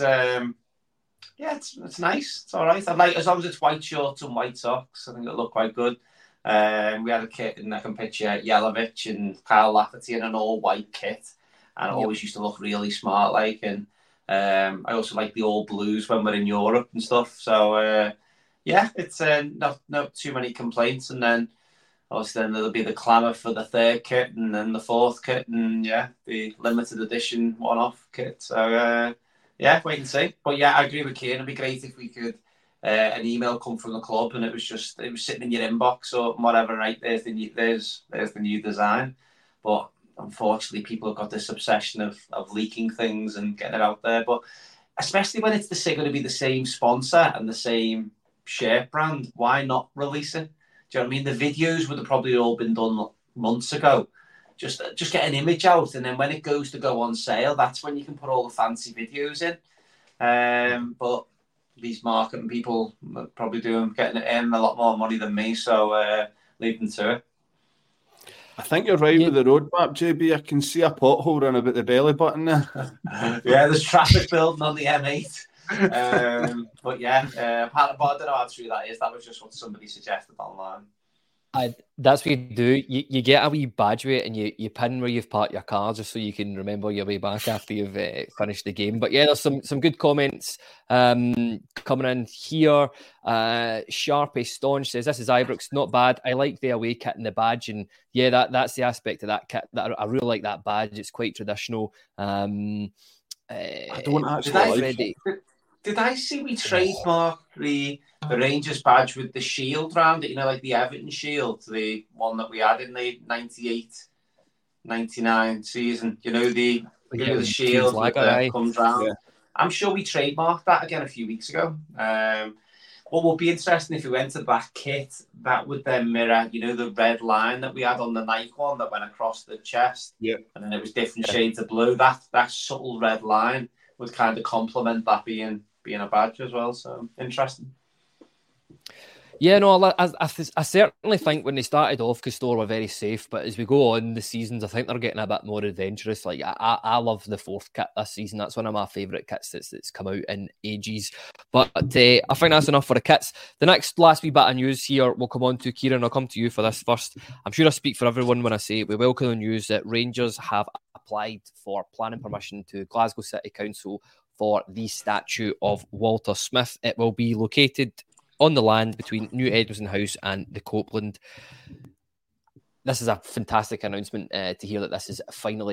it's nice. It's all right. I like, as long as it's white shorts and white socks, I think it'll look quite good. We had a kit, and I can picture Jelavic and Kyle Lafferty in an all white kit. And it always used to look really smart, and I also like the all blues when we're in Europe and stuff. So it's not too many complaints. And then obviously there'll be the clamour for the 3rd kit and then the 4th kit and the limited edition one-off kit. So wait and see. But yeah, I agree with Kieran. It'd be great if we could an email come from the club and it was sitting in your inbox or whatever. Right, there's the new design, but unfortunately, people have got this obsession of leaking things and getting it out there. But especially when it's going to be the same sponsor and the same shirt brand, why not release it? Do you know what I mean? The videos would have probably all been done months ago. Just get an image out, and then when it goes to go on sale, that's when you can put all the fancy videos in. But these marketing people are probably getting it in a lot more money than me, so leave them to it. I think you're right with the roadmap, JB. I can see a pothole around about the belly button there. Yeah, there's traffic building on the M8. But I don't know how true that is. That was just what somebody suggested online. That's what you do. You get a wee badge with it and you pin where you've parked your car just so you can remember your way back after you've finished the game. But yeah, there's some good comments coming in here. Sharpie Staunch says, this is Ibrox, not bad. I like the away kit and the badge. And yeah, that's the aspect of that kit that I really like, that badge. It's quite traditional. I don't actually like it. Did I see we trademark the Rangers badge with the shield round it? Like the Everton shield, the one that we had in the 98-99 season. The shield that comes round. Yeah. I'm sure we trademarked that again a few weeks ago. What would be interesting if we went to that kit, that would then mirror, the red line that we had on the Nike one that went across the chest. Yeah. And then it was different shades of blue. That subtle red line would kind of complement that being a badge as well. So interesting. Yeah, no, I certainly think when they started off, Castore were very safe, but as we go on the seasons, I think they're getting a bit more adventurous. Like I love the 4th kit this season. That's one of my favourite kits that's come out in ages. But I think that's enough for the kits. The last wee bit of news here we'll come on to. Kieran, I'll come to you for this first. I'm sure I speak for everyone when I say we welcome the news that Rangers have applied for planning permission to Glasgow City Council for the statue of Walter Smith. It will be located on the land between New Edmiston House and the Copeland. This is a fantastic announcement to hear that this is finally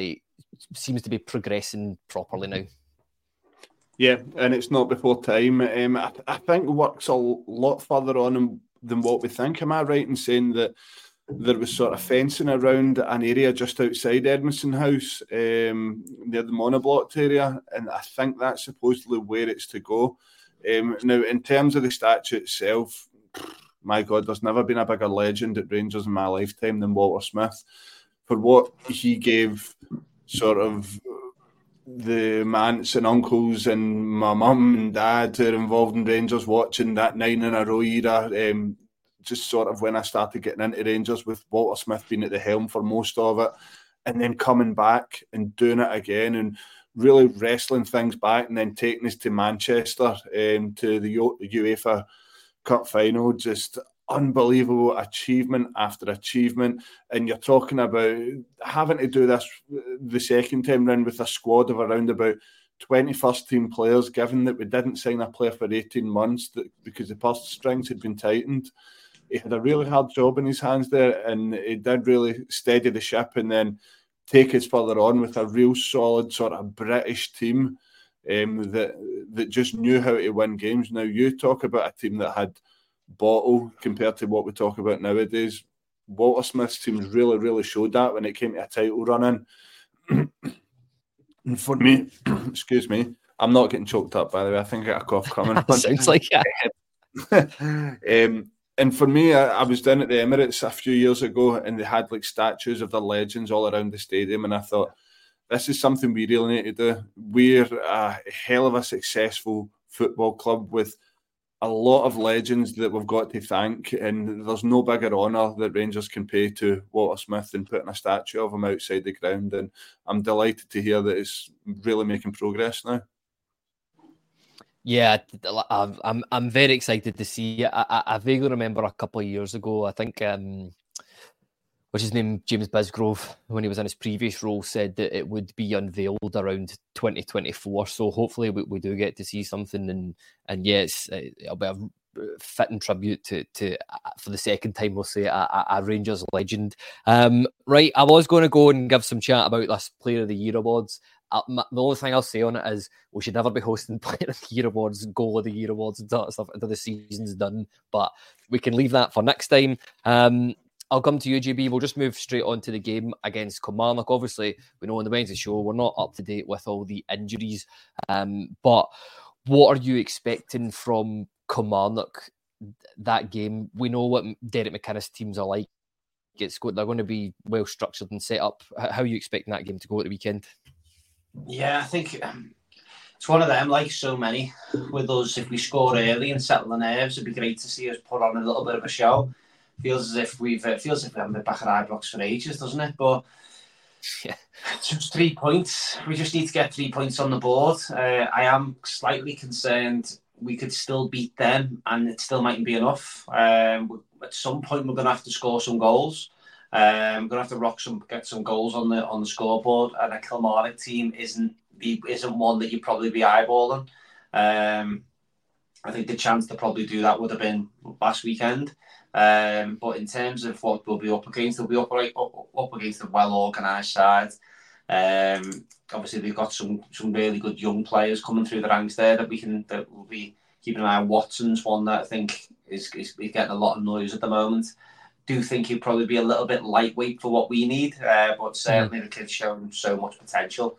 seems to be progressing properly now. Yeah, and it's not before time. I think work's a lot further on than what we think. Am I right in saying that there was sort of fencing around an area just outside Edmondson House, near the monoblocked area, and I think that's supposedly where it's to go. Now, in terms of the statue itself, my God, there's never been a bigger legend at Rangers in my lifetime than Walter Smith. For what he gave sort of the aunts and uncles and my mum and dad who are involved in Rangers watching that 9 in a row era, just sort of when I started getting into Rangers with Walter Smith being at the helm for most of it, and then coming back and doing it again and really wrestling things back and then taking us to Manchester, to the UEFA Cup final. Just unbelievable achievement after achievement. And you're talking about having to do this the second time round with a squad of around about 20 first-team players, given that we didn't sign a player for 18 months because the purse strings had been tightened. He had a really hard job in his hands there, and he did really steady the ship and then take us further on with a real solid sort of British team that just knew how to win games. Now, you talk about a team that had bottle compared to what we talk about nowadays. Walter Smith's teams really, really showed that when it came to a title run-in. And for me, excuse me, I'm not getting choked up, by the way. I think I got a cough coming. Sounds like that. And for me, I was down at the Emirates a few years ago, and they had like statues of the legends all around the stadium, and I thought, this is something we really need to do. We're a hell of a successful football club with a lot of legends that we've got to thank, and there's no bigger honour that Rangers can pay to Walter Smith than putting a statue of him outside the ground, and I'm delighted to hear that it's really making progress now. Yeah, I'm very excited to see it. I vaguely remember a couple of years ago, I think, what's his name, James Bisgrove, when he was in his previous role, said that it would be unveiled around 2024. So hopefully we do get to see something, and yes, it'll be a fitting tribute to for the second time, we'll say, a Rangers legend. Right, I was going to go and give some chat about this Player of the Year awards. The only thing I'll say on it is we should never be hosting Player of the Year awards, Goal of the Year awards and stuff until the season's done, but we can leave that for next time. I'll come to you, GB. We'll just move straight on to the game against Kilmarnock. Obviously, we know on the Wednesday show we're not up to date with all the injuries, but what are you expecting from Kilmarnock that game? We know what Derek McInnes teams are like. They're going to be well structured and set up. How are you expecting that game to go at the weekend? Yeah, I think it's one of them, like so many with us. If we score early and settle the nerves, it'd be great to see us put on a little bit of a show. Feels as if we haven't been back at Ibrox for ages, doesn't it? But yeah, just 3 points. We just need to get 3 points on the board. I am slightly concerned we could still beat them, and it still mightn't be enough. At some point, we're going to have to score some goals. We're going to have to get some goals on the scoreboard, and a Kilmarnock team isn't one that you'd probably be eyeballing. I think the chance to probably do that would have been last weekend. But in terms of what we'll be up against, they'll be up against a well-organised side. Obviously, they've got some really good young players coming through the ranks there that we'll be keeping an eye on. Watson's one that I think is getting a lot of noise at the moment. Do think he'd probably be a little bit lightweight for what we need, but certainly the kid's shown so much potential.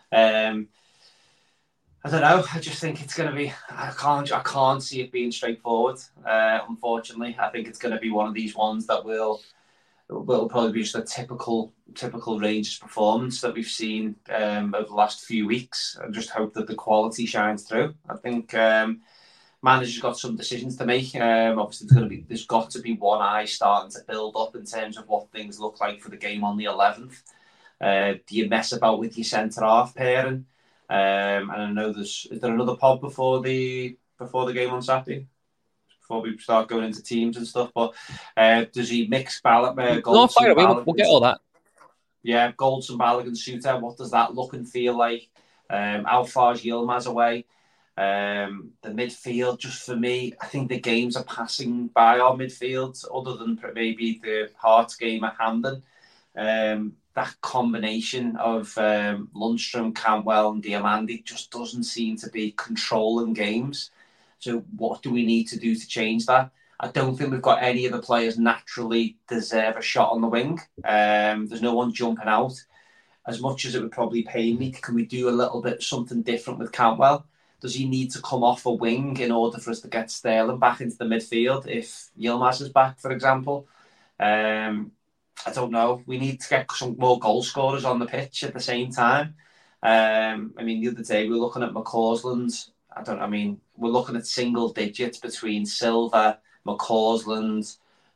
I don't know. I just think it's going to be. I can't see it being straightforward. Unfortunately, I think it's going to be one of these ones that will probably be just a typical Rangers performance that we've seen over the last few weeks. I just hope that the quality shines through. I think manager's got some decisions to make. Obviously, there's got to be one eye starting to build up in terms of what things look like for the game on the 11th. Do you mess about with your centre half pairing? And I know is there another pod before the game on Saturday? Before we start going into teams and stuff, but does he mix Goldson? No, fire away. We'll get all that. Yeah, Goldson, Balogun, Shooter. What does that look and feel like? How far is Yilmaz away? The midfield, just for me, I think the games are passing by our midfield, other than maybe the Hearts game at Hampden. that combination of Lundstram, Cantwell and Diamandi just doesn't seem to be controlling games. So what do we need to do to change that? I don't think we've got any of the players naturally deserve a shot on the wing. There's no one jumping out. As much as it would probably pay me, can we do a little bit something different with Cantwell? Does he need to come off a wing in order for us to get Sterling back into the midfield if Yilmaz is back, for example? I don't know. We need to get some more goal scorers on the pitch at the same time. I mean, the other day we were looking at McCausland. We're looking at single digits between Silva, McCausland,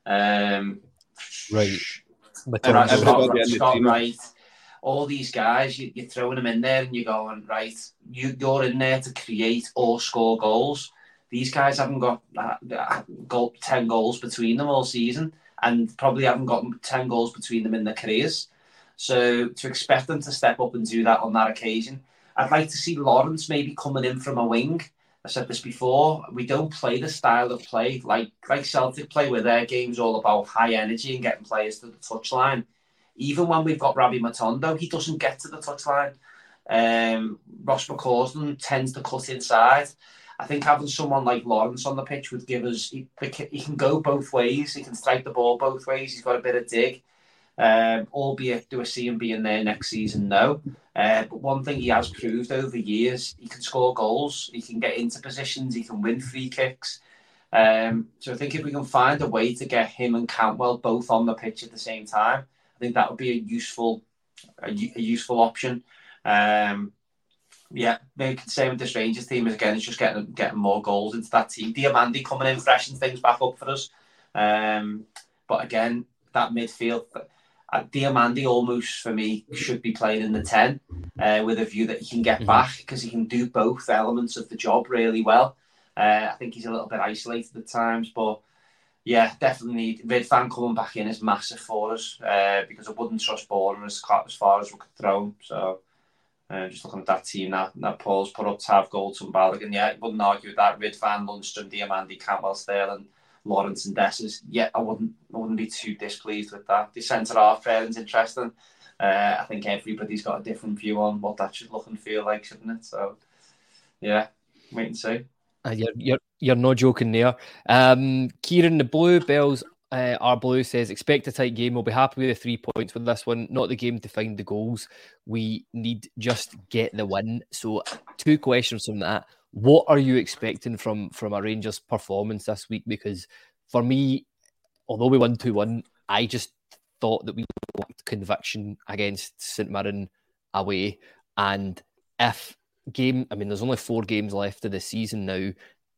Scott Wright. All these guys, you're throwing them in there and you're going, right, you're in there to create or score goals. These guys haven't got 10 goals between them all season and probably haven't got 10 goals between them in their careers. So to expect them to step up and do that on that occasion, I'd like to see Lawrence maybe coming in from a wing. I said this before, we don't play the style of play like Celtic play where their game's all about high energy and getting players to the touchline. Even when we've got Rabbi Matondo, he doesn't get to the touchline. Ross McCausland tends to cut inside. I think having someone like Lawrence on the pitch would give us... He can go both ways. He can strike the ball both ways. He's got a bit of dig. Albeit, do I see him being there next season? No. But one thing he has proved over years, he can score goals. He can get into positions. He can win free kicks. So I think if we can find a way to get him and Cantwell both on the pitch at the same time, I think that would be a useful option. Maybe same with this Rangers team is just getting more goals into that team. Diamandi coming in, freshening things back up for us. But again, that midfield, Diamandi almost for me should be playing in the 10 with a view that he can get back because he can do both elements of the job really well. I think he's a little bit isolated at times, but yeah, definitely Ridvan coming back in is massive for us because I wouldn't trust Bournemouth as far as we could throw him. So just looking at that team that Paul's put up to have goals from Balogun, yeah, I wouldn't argue with that. Ridvan, Lundstram, Diamandi, Cantwell, Sterling, Lawrence and Dessers. Yeah, I wouldn't be too displeased with that. The centre-half pairings interesting. I think everybody's got a different view on what that should look and feel like, shouldn't it? So yeah, wait and see. You're not joking there. Kieran, the Blue Bells, our Blue says, expect a tight game. We'll be happy with the 3 points with this one. Not the game to find the goals. We need just get the win. So 2 questions from that. What are you expecting from a Rangers performance this week? Because for me, although we won 2-1, I just thought that we lacked conviction against St Mirren away. And there's only 4 games left of the season now.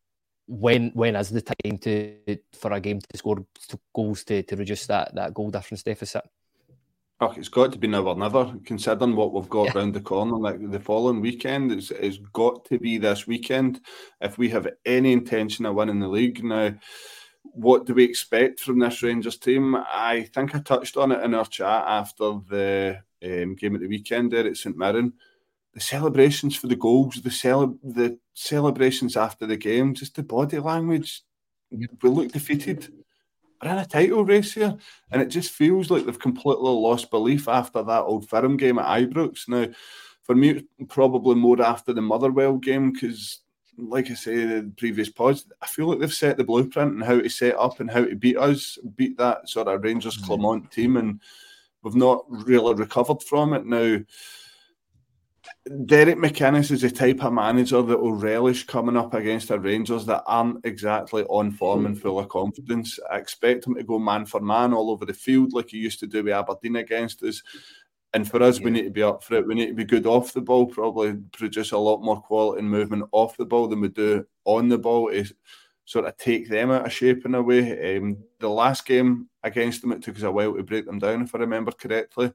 When is the time for a game to score goals to reduce that goal difference deficit? Oh, it's got to be now or never, considering what we've got round the corner. Like the following weekend, it's got to be this weekend if we have any intention of winning the league. Now, what do we expect from this Rangers team? I think I touched on it in our chat after the game at the weekend there at St Mirren. The celebrations for the goals, the celebrations after the game, just the body language. We look defeated. We're in a title race here, and it just feels like they've completely lost belief after that Old Firm game at Ibrox. Now, for me, probably more after the Motherwell game, because, like I say in the previous pods, I feel like they've set the blueprint and how to set up and how to beat that sort of Rangers Clermont team, and we've not really recovered from it. Now, Derek McInnes is the type of manager that will relish coming up against the Rangers that aren't exactly on form and full of confidence. I expect him to go man for man all over the field like he used to do with Aberdeen against us. And for us, we need to be up for it. We need to be good off the ball, probably produce a lot more quality and movement off the ball than we do on the ball to sort of take them out of shape in a way. The last game against them, it took us a while to break them down, if I remember correctly.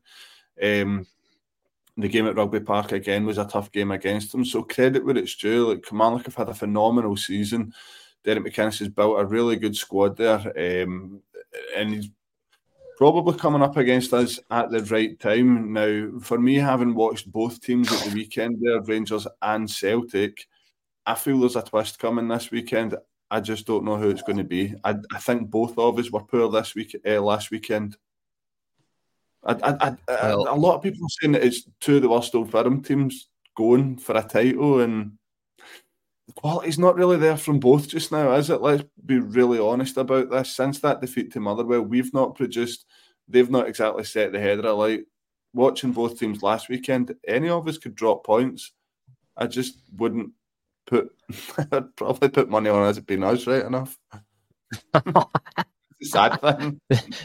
The game at Rugby Park again was a tough game against them. So credit where it's due. Like Kilmarnock have had a phenomenal season. Derek McInnes has built a really good squad there, and he's probably coming up against us at the right time. Now, for me, having watched both teams at the weekend there, Rangers and Celtic, I feel there's a twist coming this weekend. I just don't know who it's going to be. I think both of us were poor last weekend. A lot of people are saying that it's two of the worst Old Firm teams going for a title, and the quality's not really there from both just now, is it? Let's be really honest about this. Since that defeat to Motherwell, we've not produced. They've not exactly set the header alight. Watching both teams last weekend, any of us could drop points. I just wouldn't I'd probably put money on it being us, right enough. It's a sad thing.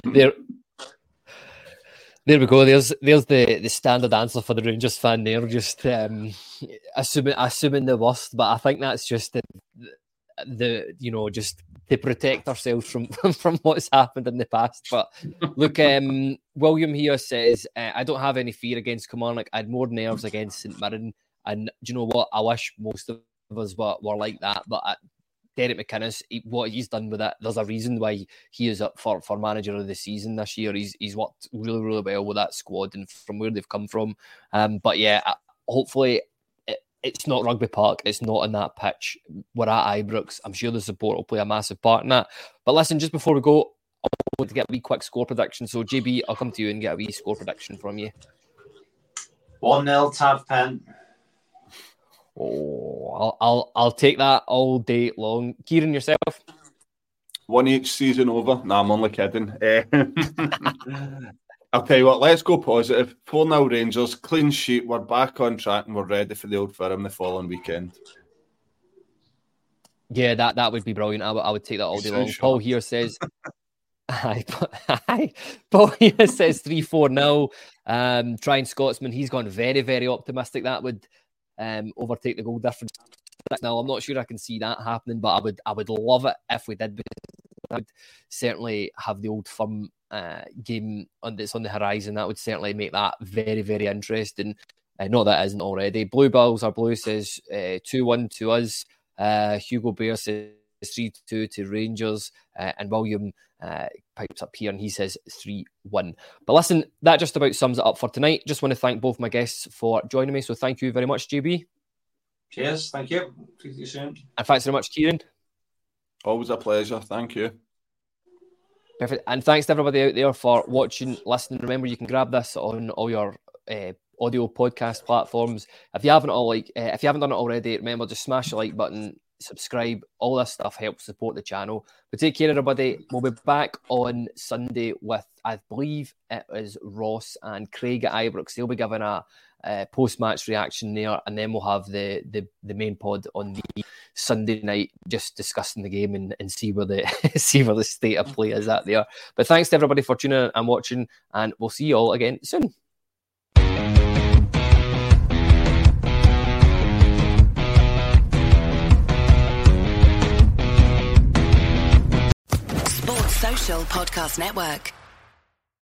There we go. There's the standard answer for the Rangers fan there. Just assuming the worst, but I think that's just the just to protect ourselves from what's happened in the past. But look, William here says, I don't have any fear against Kilmarnock. I had more nerves against St Mirren, and do you know what? I wish most of us were like that, but Derek McInnes, what he's done with it, there's a reason why he is up for manager of the season this year. He's worked really, really well with that squad and from where they've come from. But yeah, hopefully it's not Rugby Park. It's not in that pitch. We're at Ibrox. I'm sure the support will play a massive part in that. But listen, just before we go, I want to get a wee quick score prediction. So JB, I'll come to you and get a wee score prediction from you. 1-0 Tav Pen. Oh, I'll take that all day long. Kieran, yourself? 1-each season over. Nah, I'm only kidding. I'll tell you what, let's go positive. 4-0 Rangers, clean sheet. We're back on track and we're ready for the Old Firm the following weekend. Yeah, that would be brilliant. I would take that all day long. Sure. Paul here says... Paul here says 3-4-0. Trying Scotsman, he's gone very, very optimistic. That would... overtake the goal difference. Now, I'm not sure I can see that happening, but I would love it if we did. Because I would certainly have the Old Firm game that's on the horizon. That would certainly make that very, very interesting. Not that it isn't already. Blue Bills are blue says 2-1 to us. Hugo Bear says 3-2 to Rangers. And William pipes up here and he says 3-1. But listen, that just about sums it up for tonight. Just want to thank both my guests for joining me. So thank you very much, JB. Cheers. Thank you. See you soon. And thanks very much, Kieran. Always a pleasure. Thank you. Perfect. And thanks to everybody out there for watching, listening. Remember, you can grab this on all your audio podcast platforms. If you haven't done it already, remember, just smash the like button, subscribe. All this stuff helps support the channel. But take care, everybody. We'll be back on Sunday with, I believe it is Ross and Craig at Ibrox. They'll be giving a post-match reaction there, and then we'll have the main pod on the Sunday night, just discussing the game and see where the state of play is at there. But thanks to everybody for tuning in and watching, and we'll see you all again soon. Sports Social Podcast Network.